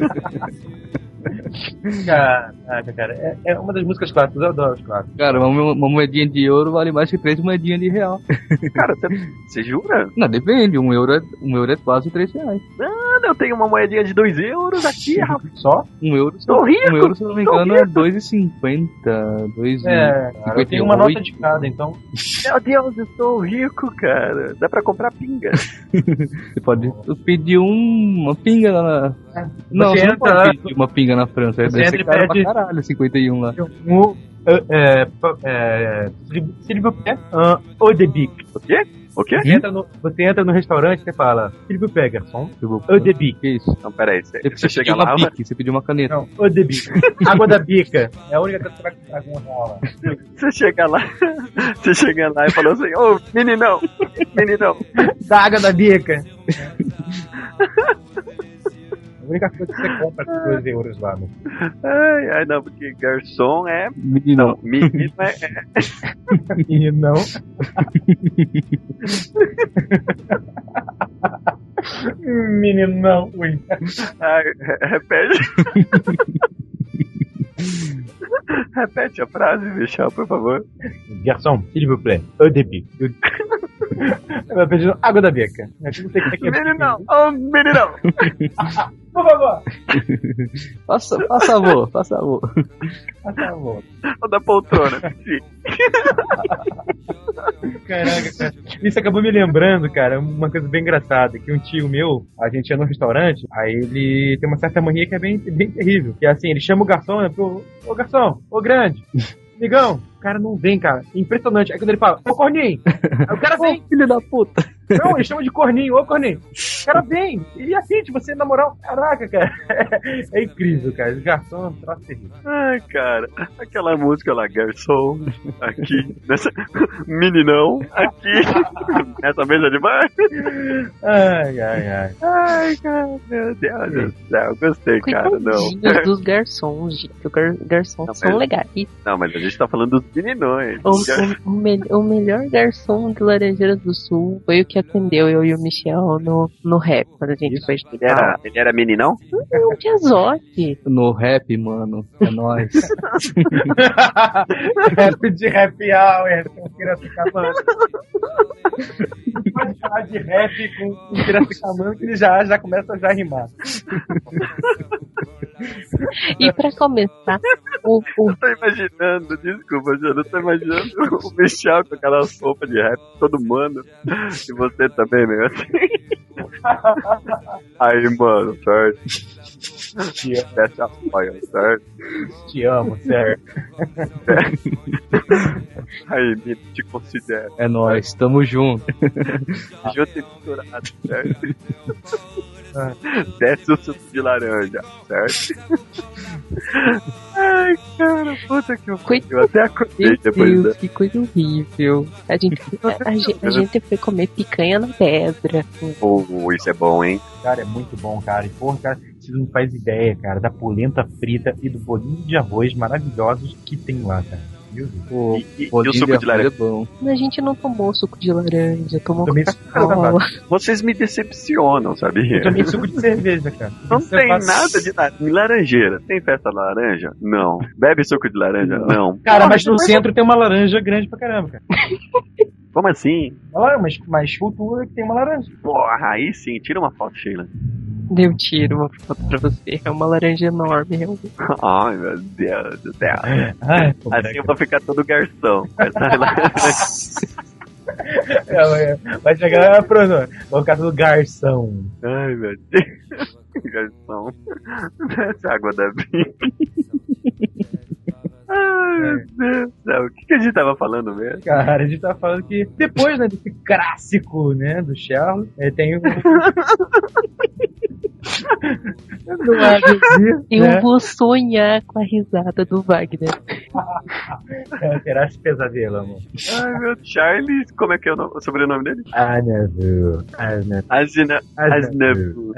[SPEAKER 2] Caraca, cara, é, é uma das músicas clássicas, eu adoro os clássicos.
[SPEAKER 13] Cara, uma, uma moedinha de euro vale mais que três moedinhas de real.
[SPEAKER 4] Cara, você jura?
[SPEAKER 13] Não, depende, um euro é, um euro é quase três reais.
[SPEAKER 4] Mano, eu tenho uma moedinha de dois euros aqui, rapaz.
[SPEAKER 2] Só?
[SPEAKER 13] Um euro,
[SPEAKER 4] tô rico,
[SPEAKER 13] um euro, se não me engano, é dois e cinquenta. dois
[SPEAKER 2] É, cara, eu tenho uma nota de cada, então.
[SPEAKER 4] Meu Deus, eu sou rico, cara. Dá pra comprar pinga.
[SPEAKER 13] Você pode pedir um, uma pinga lá na...
[SPEAKER 2] É.
[SPEAKER 13] Não,
[SPEAKER 2] você,
[SPEAKER 13] você
[SPEAKER 2] entra,
[SPEAKER 13] não pode pedir uma pinga na França.
[SPEAKER 2] Você
[SPEAKER 13] deve ser caro
[SPEAKER 2] pede...
[SPEAKER 13] pra caralho, cinquenta e um lá.
[SPEAKER 2] Um, é, é, s'il vous plaît, un eau de bic.
[SPEAKER 4] O quê? O quê?
[SPEAKER 2] Você entra no, você entra no restaurante e você fala, s'il vous plaît, garçom, eau de bic.
[SPEAKER 13] Isso.
[SPEAKER 4] Não, peraí, você,
[SPEAKER 13] você,
[SPEAKER 4] você chega
[SPEAKER 13] uma
[SPEAKER 4] lá...
[SPEAKER 13] Bic, você pediu uma caneta.
[SPEAKER 2] Não, eau de bic. Água da bica. É a única coisa que você vai comprar com uma rola.
[SPEAKER 4] Você chega lá, você chega lá e fala assim, ô, oh, meninão, meninão.
[SPEAKER 2] Da água da bica. A única coisa que você compra com dois euros lá, né?
[SPEAKER 4] Ai, ai, não, porque garçom é...
[SPEAKER 13] Menino.
[SPEAKER 4] Não, menino é... é...
[SPEAKER 2] Menino. Meninão, ui.
[SPEAKER 4] Ai, repete. Repete a frase, Michel, por favor.
[SPEAKER 2] Garçom, s'il vous plaît, eau de bic. Eu vou pedir água da bica. Não sei o que é que é.
[SPEAKER 4] Meninão, ô, meninão.
[SPEAKER 2] Por favor.
[SPEAKER 13] Faça, faça favor, faça favor.
[SPEAKER 2] Faça favor.
[SPEAKER 4] Ou da poltrona.
[SPEAKER 2] Caraca, cara. Isso acabou me lembrando, cara, uma coisa bem engraçada, que um tio meu, a gente ia no restaurante, aí ele tem uma certa mania que é bem, bem terrível, que é assim, ele chama o garçom, né, pro, ô garçom, ô grande, amigão, o cara não vem, cara, impressionante, aí quando ele fala, ô corninho, aí o cara vem,
[SPEAKER 13] filho da puta.
[SPEAKER 2] Não, ele chama de corninho, ô corninho. O cara vem, e atende você na moral. Caraca, cara. É, é incrível, cara. Os garçons é um troço terrível.
[SPEAKER 4] Ai, cara. Aquela música lá, garçom, aqui, nessa. Meninão, aqui, nessa mesa de bar.
[SPEAKER 2] Ai, ai, ai.
[SPEAKER 4] Ai, cara, meu Deus do céu. Gostei, cara, não.
[SPEAKER 5] Dos garçons, gente. Os gar garçons não, são
[SPEAKER 4] mas, legais.
[SPEAKER 5] Não,
[SPEAKER 4] mas a gente tá falando dos meninões.
[SPEAKER 5] O, o, o, me o melhor garçom de Laranjeiras do Sul foi o que atendeu eu e o Michel no, no rap, quando a gente Isso, foi estudar.
[SPEAKER 4] Ele era, ele era meninão?
[SPEAKER 5] Não, tinha Zote.
[SPEAKER 13] No rap, mano, é nóis.
[SPEAKER 2] Rap de happy hour, com Piracicabana. Pode falar de rap com Piracicabana que ele já, já começa a já rimar.
[SPEAKER 5] E pra começar, o, o...
[SPEAKER 4] eu tô imaginando, desculpa, eu não tô imaginando o Michel com aquela sopa de rap, todo mano, e você também, meio assim. Aí, mano, certo?
[SPEAKER 2] Te amo.
[SPEAKER 4] Desce a apoia, certo?
[SPEAKER 2] Te amo, certo?
[SPEAKER 4] Aí, me te considero.
[SPEAKER 13] É nóis, tamo junto.
[SPEAKER 4] Junto e misturado, certo? Desce o suco de laranja, certo? Ai, cara, puta que eu, eu até acordei depois
[SPEAKER 5] da... Que coisa horrível. A gente, a, a, gente, a gente foi comer picanha na pedra.
[SPEAKER 4] Oh, isso é bom, hein?
[SPEAKER 2] Cara, é muito bom, cara. E porra, cara, vocês não fazem ideia, cara, da polenta frita e do bolinho de arroz maravilhosos que tem lá, cara.
[SPEAKER 13] O,
[SPEAKER 4] e, e, e o suco de laranja é bom.
[SPEAKER 5] A gente não tomou suco de laranja, tomou Coca-Cola.
[SPEAKER 4] Vocês me decepcionam, sabia?
[SPEAKER 2] Eu tomei suco de cerveja, cara.
[SPEAKER 4] Não tem nada de lar- laranjeira. Tem festa laranja? Não. Bebe suco de laranja? Não.
[SPEAKER 2] Cara, mas no centro tem uma laranja grande pra caramba, cara.
[SPEAKER 4] Como assim?
[SPEAKER 2] Olha lá, mas, mas cultura que tem uma laranja.
[SPEAKER 4] Porra, aí sim. Tira uma foto, Sheila.
[SPEAKER 5] Eu tiro uma foto pra você. É uma laranja enorme, realmente.
[SPEAKER 4] Ai, meu Deus do céu.
[SPEAKER 2] Ai,
[SPEAKER 4] assim eu vou ficar todo garçom.
[SPEAKER 2] É, vai chegar pronto. Vou ficar todo garçom.
[SPEAKER 4] Ai, meu Deus. Garçom. Desce água da vida. Ai, meu Deus do céu. O que, que a gente tava falando mesmo?
[SPEAKER 2] Cara, a gente tava falando que depois, né, desse clássico, né, do Charles, é, tem o...
[SPEAKER 5] Eu
[SPEAKER 2] né?
[SPEAKER 5] vou sonhar com a risada do Wagner.
[SPEAKER 2] É, terá esse pesadelo, amor.
[SPEAKER 4] Ai, meu Charles, como é que é o, nome, o sobrenome dele?
[SPEAKER 2] Anavu. Anavu.
[SPEAKER 4] Asina, Asnavu.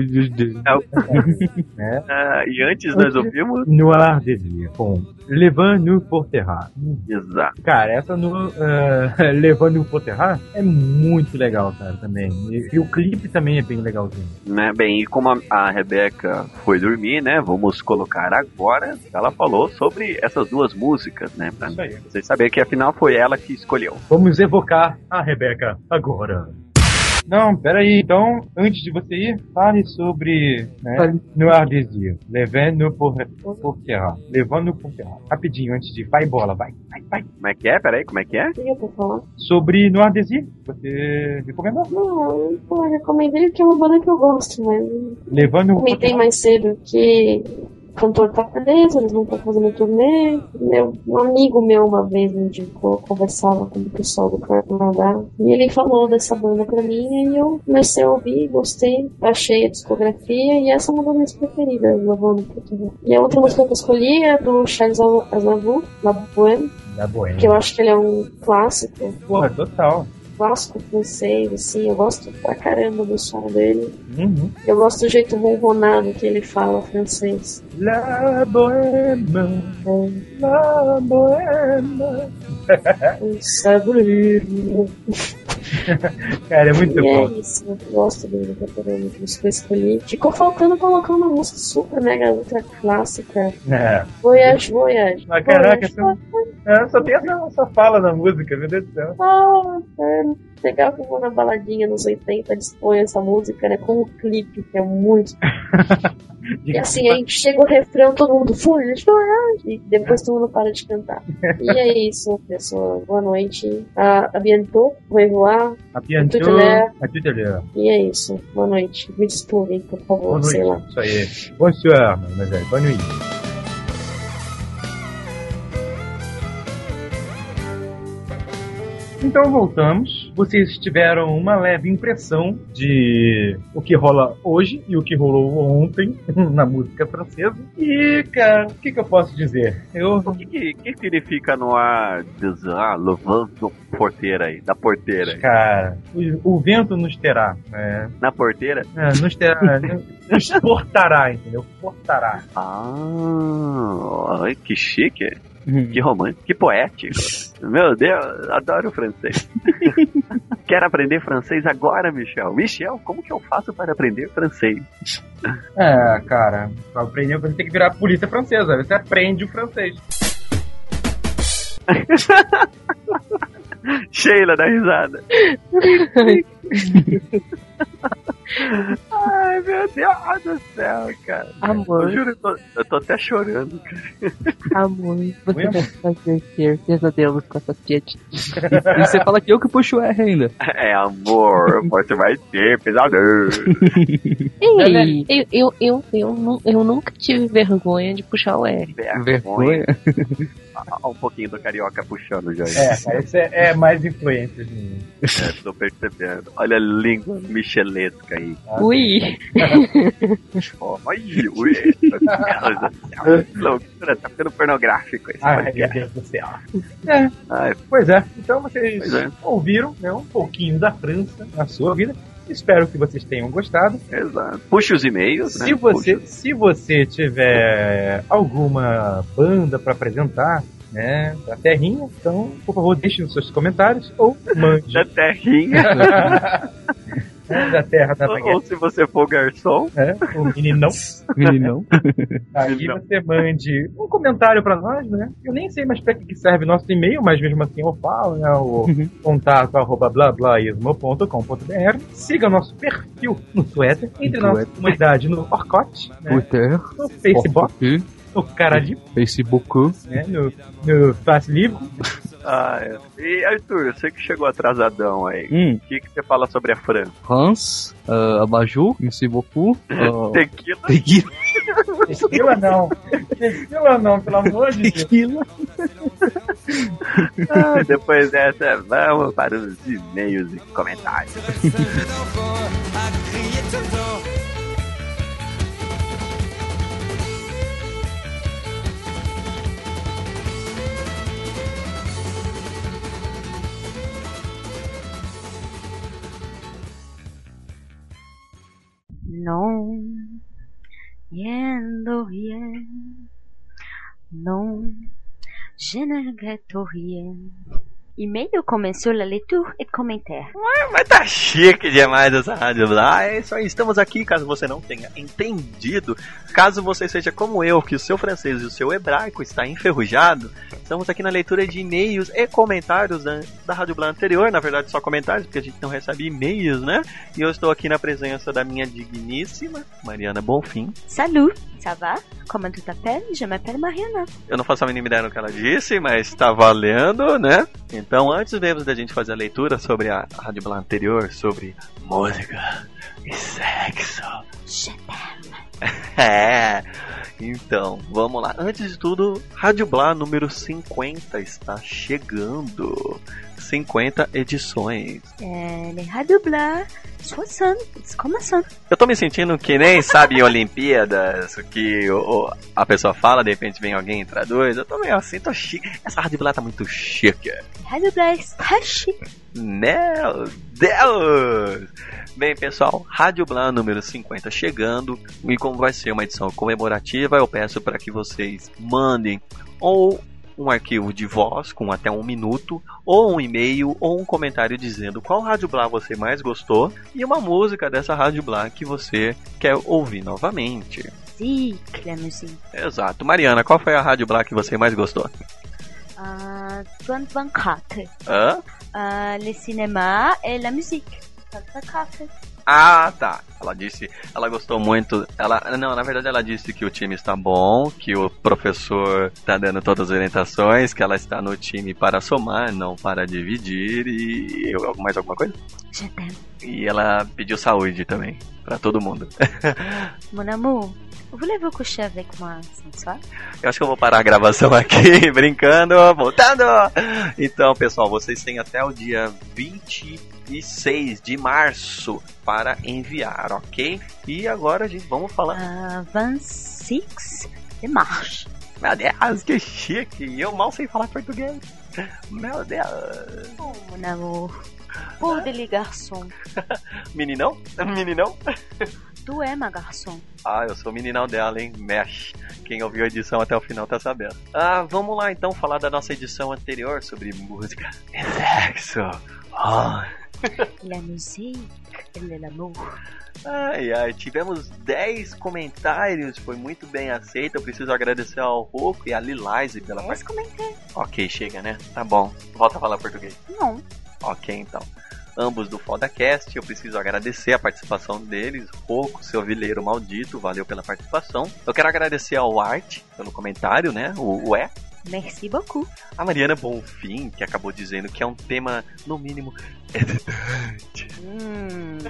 [SPEAKER 2] É.
[SPEAKER 4] Ah, e antes nós ouvimos
[SPEAKER 2] No Alar de Dia, com Levando por Terra.
[SPEAKER 4] Exato.
[SPEAKER 2] Cara, essa no uh, Levando por Terra é muito legal, cara, também. E, e o clipe também é bem legalzinho.
[SPEAKER 4] Né, bem, e como a, a Rebeca foi dormir, né, vamos colocar agora, ela falou sobre essas duas músicas, né, pra
[SPEAKER 2] Isso aí.
[SPEAKER 4] vocês saberem que afinal foi ela que escolheu.
[SPEAKER 2] Vamos evocar a Rebeca agora. Não, peraí, então, antes de você ir, fale sobre, né, No Ar des Dias, Levando por, por Terra, Levando por Terra, rapidinho, antes de ir, vai bola, vai, vai, vai.
[SPEAKER 4] Como é que é? Peraí, como é que é?
[SPEAKER 3] O que eu vou falar?
[SPEAKER 2] Sobre No Ar des Dias, você recomendou?
[SPEAKER 3] Não, pô, eu recomendei porque é uma banda que eu gosto, mas...
[SPEAKER 2] Levando por
[SPEAKER 3] Comentei
[SPEAKER 2] Terra.
[SPEAKER 3] mais cedo que o cantor tá preso, eles não estão fazendo turnê. Meu, um amigo meu uma vez me indicou, conversava com o pessoal do Canadá, e ele falou dessa banda pra mim, e eu comecei a ouvir, gostei, achei a discografia, e essa é uma das minhas preferidas, Levando por Terra. E a outra música que eu escolhi é do Charles Aznavour, La Bohème,
[SPEAKER 2] Da Bohème.
[SPEAKER 3] que eu acho que ele é um clássico.
[SPEAKER 2] Porra, total.
[SPEAKER 3] Clássico francês, assim, eu gosto pra caramba do som dele.
[SPEAKER 2] Uhum.
[SPEAKER 3] Eu gosto do jeito ronronado que ele fala francês.
[SPEAKER 2] La Bohème, La Bohème. Cara, é muito
[SPEAKER 3] e
[SPEAKER 2] bom.
[SPEAKER 3] É isso, eu gosto dele pra caramba, por isso que eu escolhi. Ficou faltando colocar uma música super mega ultra clássica.
[SPEAKER 2] É.
[SPEAKER 3] Voyage, Voyage.
[SPEAKER 2] Mas caraca,
[SPEAKER 3] Voyage,
[SPEAKER 2] só, é, só tem essa, essa fala na música, meu Deus do céu.
[SPEAKER 3] Ah, é, legal que eu vou na baladinha nos oitenta, dispõe essa música, né, com o clipe, que é muito... E assim, aí chega o refrão, todo mundo Voyage, Voyage, e depois todo mundo para de cantar. E é isso, pessoal. Boa noite. A, a bientôt, au revoir.
[SPEAKER 2] A bientôt,
[SPEAKER 3] Tout à l'heure.
[SPEAKER 2] a tout à l'heure.
[SPEAKER 3] E é isso. Boa noite. Me desculpem, por favor,
[SPEAKER 2] Boa noite.
[SPEAKER 3] sei lá.
[SPEAKER 2] Isso aí. Bonsoir, meu velho. Boa noite. Então voltamos. Vocês tiveram uma leve impressão de o que rola hoje e o que rolou ontem na música francesa. E, cara, o que, que eu posso dizer? Eu...
[SPEAKER 4] O que, que, que significa no ar ah, levando porteira aí, da porteira aí?
[SPEAKER 2] Cara, o, o vento nos terá. Né?
[SPEAKER 4] Na porteira?
[SPEAKER 2] É, nos terá. Nos portará, entendeu? Portará.
[SPEAKER 4] Ah, ai, que chique. Que romântico, que poético. Meu Deus, adoro o francês. Quero aprender francês agora, Michel. Michel, como que eu faço para aprender francês?
[SPEAKER 2] É, cara, pra aprender você tem que virar polícia francesa. Você aprende o francês.
[SPEAKER 4] Sheila dá risada. Ai, meu Deus do céu, cara.
[SPEAKER 5] Amor.
[SPEAKER 4] Eu juro, eu tô, eu tô até chorando, cara.
[SPEAKER 5] Amor, você vai fazer ter pesadelos com essas piadinhas.
[SPEAKER 13] E você fala que eu que puxo o R ainda.
[SPEAKER 4] É, amor, você vai ter pesadelo.
[SPEAKER 5] Ei, eu, eu, eu, eu, nu- eu nunca tive vergonha de puxar o R.
[SPEAKER 4] Vergonha. Olha um pouquinho do carioca puxando já.
[SPEAKER 2] É, cara, isso é, é mais influência de mim.
[SPEAKER 4] É, tô percebendo. Olha a língua michelesca aí.
[SPEAKER 5] Ui.
[SPEAKER 4] Oh, oi, ui. Loucura, tá ficando pornográfico esse
[SPEAKER 2] Ai,
[SPEAKER 4] podcast.
[SPEAKER 2] meu Deus do céu. É,
[SPEAKER 4] Ai,
[SPEAKER 2] pois é. Então vocês
[SPEAKER 4] Pois é.
[SPEAKER 2] ouviram, né, um pouquinho da França na sua vida. Espero que vocês tenham gostado.
[SPEAKER 4] Exato. Puxa os e-mails,
[SPEAKER 2] Se
[SPEAKER 4] né?
[SPEAKER 2] você,
[SPEAKER 4] Puxa.
[SPEAKER 2] se você tiver alguma banda para apresentar, né, da Terrinha. Então, por favor, deixem os seus comentários ou mande.
[SPEAKER 4] Da Terrinha.
[SPEAKER 2] É, da terra da
[SPEAKER 4] ou, ou se você for garçom.
[SPEAKER 2] É, o meninão.
[SPEAKER 13] Meninão.
[SPEAKER 2] Aí
[SPEAKER 4] Meninão.
[SPEAKER 2] você mande um comentário pra nós, né? Eu nem sei mais pra que serve nosso e-mail, mas mesmo assim eu falo, né? O uhum. contato arroba blablaismo ponto com ponto b r. Siga nosso perfil no Twitter, entre na nossa comunidade no Orkut, né?
[SPEAKER 13] Twitter,
[SPEAKER 2] no Facebook,
[SPEAKER 13] Orkut,
[SPEAKER 2] no Caralho,
[SPEAKER 13] Facebook,
[SPEAKER 2] né? no, no Face Livre.
[SPEAKER 4] Ah, é. E Arthur, você que chegou atrasadão aí, o
[SPEAKER 13] hum.
[SPEAKER 4] que, que você fala sobre a Fran?
[SPEAKER 13] Hans, uh, Abaju, merci beaucoup. Uh,
[SPEAKER 4] Tequila.
[SPEAKER 13] Tequila.
[SPEAKER 2] Tequila não. Tequila não, pelo amor de Deus.
[SPEAKER 13] Tequila.
[SPEAKER 4] Ah, depois dessa, vamos para os e-mails e comentários.
[SPEAKER 5] Non, yendo rien. Non, je ne regrette rien. E-mail começou a leitura e comentário.
[SPEAKER 4] Mas tá chique demais essa rádio lá. É isso aí, estamos aqui, caso você não tenha entendido. Caso você seja como eu, que o seu francês e o seu hebraico está enferrujado, estamos aqui na leitura de e-mails e comentários da, da Rádio Blá anterior. Na verdade, só comentários, porque a gente não recebe e-mails, né? E eu estou aqui na presença da minha digníssima Mariana Bonfim.
[SPEAKER 5] Salut, ça va? Comment tu t'appelles? Je m'appelle Mariana.
[SPEAKER 4] Eu não faço a mínima ideia no que ela disse, mas tá valendo, né? Então, antes mesmo da gente fazer a leitura sobre a Rádio Blá anterior, sobre música e sexo.
[SPEAKER 5] Je t'aime.
[SPEAKER 4] É, então, vamos lá. Antes de tudo, Rádio Blá número cinquenta está chegando. cinquenta edições.
[SPEAKER 5] É, les Rádio Blá soixante, começando.
[SPEAKER 4] Eu tô me sentindo que nem, sabe, em Olimpíadas, que o, o, a pessoa fala, de repente vem alguém e traduz. Eu tô meio assim, tô chique. Essa Rádio Blá tá muito chique.
[SPEAKER 5] Rádio Blá está chique.
[SPEAKER 4] Meu Deus! Bem, pessoal, Rádio Blá número cinquenta chegando. E como vai ser uma edição comemorativa, eu peço para que vocês mandem ou um arquivo de voz com até um minuto, ou um e-mail, ou um comentário dizendo qual Rádio Blá você mais gostou e uma música dessa Rádio Blá que você quer ouvir novamente.
[SPEAKER 5] Musique, la musique.
[SPEAKER 4] Exato. Mariana, qual foi a Rádio Blá que você mais gostou?
[SPEAKER 5] Uh, vingt vingt-quatre.
[SPEAKER 4] Hã?
[SPEAKER 5] Uh, le cinéma et la musique. vingt vingt-quatre.
[SPEAKER 4] Ah, tá. Ela disse, ela gostou muito. Ela, não, na verdade ela disse que o time está bom, que o professor está dando todas as orientações, que ela está no time para somar, não para dividir e mais alguma coisa?
[SPEAKER 5] Je t'aime.
[SPEAKER 4] E ela pediu saúde também para todo mundo.
[SPEAKER 5] Mon amour, voulez-vous coucher avec moi ce soir?
[SPEAKER 4] Eu acho que eu vou parar a gravação aqui, brincando, voltando. Então, pessoal, vocês têm até o dia vinte e seis de março para enviar, ok? E agora, gente, vamos falar.
[SPEAKER 5] Uh, vinte e seis de março.
[SPEAKER 4] Meu Deus, que chique! Eu mal sei falar português. Meu Deus.
[SPEAKER 5] Oh, mon amour. Pour de garçom.
[SPEAKER 4] Meninão? Meninão?
[SPEAKER 5] Tu é ma garçom.
[SPEAKER 4] Ah, eu sou o meninão dela, hein? Mexe. Quem ouviu a edição até o final tá sabendo. Ah, vamos lá então falar da nossa edição anterior sobre música e sexo. Oh.
[SPEAKER 5] La musique et l'amour.
[SPEAKER 4] Ai, ai, tivemos dez comentários, foi muito bem aceito. Eu preciso agradecer ao Roco e a Lilise pela
[SPEAKER 5] dez comentários.
[SPEAKER 4] Ok, chega, né? Tá bom. Volta a falar português.
[SPEAKER 5] Não.
[SPEAKER 4] Ok, então. Ambos do FodaCast, eu preciso agradecer a participação deles. Roco, seu vileiro maldito, valeu pela participação. Eu quero agradecer ao Art pelo comentário, né? O, o E.
[SPEAKER 5] Merci beaucoup.
[SPEAKER 4] A Mariana Bonfim, que acabou dizendo que é um tema, no mínimo, excitante.
[SPEAKER 5] Hum.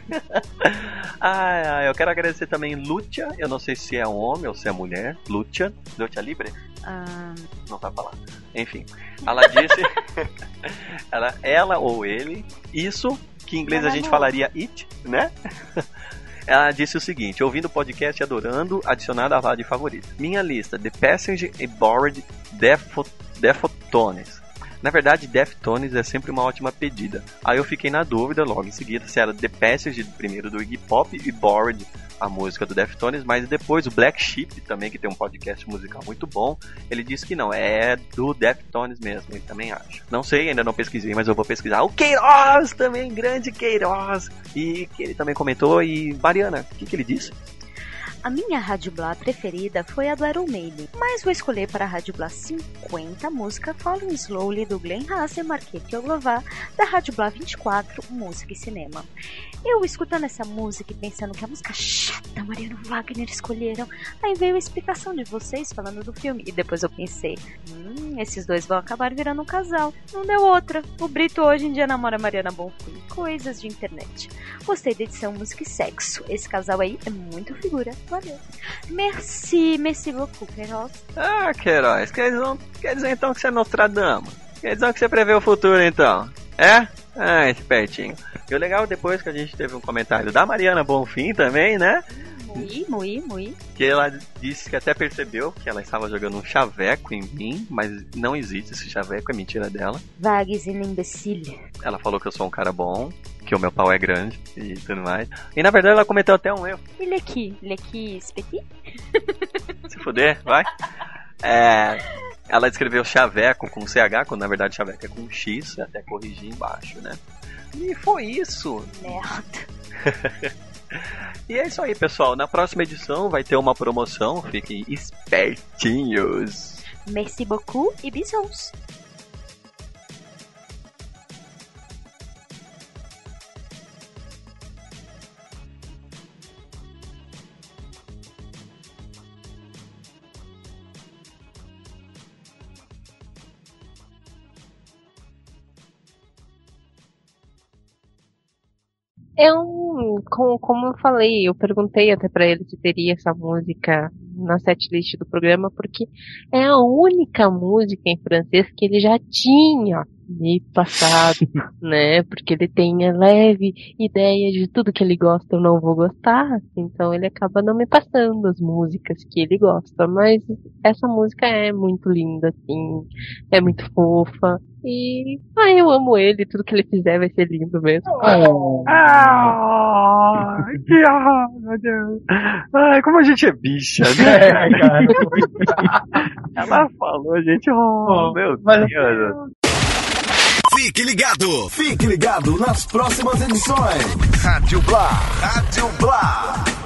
[SPEAKER 4] ah, eu quero agradecer também Lúcia. Eu não sei se é um homem ou se é mulher. Lúcia. Lúcia Libre?
[SPEAKER 5] Ah.
[SPEAKER 4] Não vai falar. Enfim, ela disse... ela, ela ou ele. Isso, que em inglês a gente falaria it, né? Ela disse o seguinte: ouvindo o podcast e adorando, adicionado à rádio favorita. Minha lista: The Passenger e Bored Deftones. Na verdade, Deftones é sempre uma ótima pedida. Aí eu fiquei na dúvida logo em seguida se era The Passenger primeiro do Iggy Pop e Bored a música do Deftones, mas depois o Black Sheep também, que tem um podcast musical muito bom, ele disse que não, é do Deftones mesmo, ele também acha. Não sei, ainda não pesquisei, mas eu vou pesquisar. O Queiroz também, grande Queiroz, e que ele também comentou. E Mariana, o que, que ele disse?
[SPEAKER 5] A minha Rádio Blá preferida foi a do Iron Maiden, mas vou escolher para a Rádio Blá cinquenta a música Falling Slowly do Glenn Haas e Marquete Oglová, da Rádio Blá vinte e quatro, Música e Cinema. Eu escutando essa música e pensando que a música chata Mariano Wagner escolheram, aí veio a explicação de vocês falando do filme, e depois eu pensei, hum, esses dois vão acabar virando um casal. Não deu outra. O Brito hoje em dia namora a Mariana Bonfim. Coisas de internet. Gostei da edição Música e Sexo. Esse casal aí é muito figura. Valeu. Merci, merci beaucoup, Queiroz.
[SPEAKER 4] Ah, Queiroz, quer dizer, quer dizer então que você é Nostradamus? Quer dizer que você prevê o futuro então? É? Ah, espertinho. E o legal depois que a gente teve um comentário da Mariana Bonfim também, né?
[SPEAKER 5] Mui, mui, mui.
[SPEAKER 4] Que ela disse que até percebeu que ela estava jogando um chaveco em mim, mas não existe esse chaveco, é mentira dela.
[SPEAKER 5] Vagues e imbecile.
[SPEAKER 4] Ela falou que eu sou um cara bom, que o meu pau é grande e tudo mais. E na verdade ela cometeu até um erro.
[SPEAKER 5] Ele aqui, ele aqui, espeti?
[SPEAKER 4] Se fuder, vai. É, ela escreveu chaveco com C H, quando na verdade chaveco é com X, até corrigir embaixo, né? E foi isso.
[SPEAKER 5] Merda.
[SPEAKER 4] E é isso aí, pessoal. Na próxima edição vai ter uma promoção. Fiquem espertinhos.
[SPEAKER 5] Merci beaucoup e bisous.
[SPEAKER 15] É um, como, como eu falei, eu perguntei até pra ele se teria essa música na setlist do programa, porque é a única música em francês que ele já tinha me passado, né? Porque ele tem a leve ideia de tudo que ele gosta eu não vou gostar, então ele acaba não me passando as músicas que ele gosta, mas essa música é muito linda, assim, é muito fofa, e ah, eu amo ele, tudo que ele fizer vai ser lindo mesmo.
[SPEAKER 4] Oh. Ah, que ah, meu Deus. Ai, como a gente é bicha, né? É, cara. Ela falou, gente, oh, meu Deus.
[SPEAKER 1] Fique ligado, fique ligado nas próximas edições. Rádio Blá, Rádio Blá.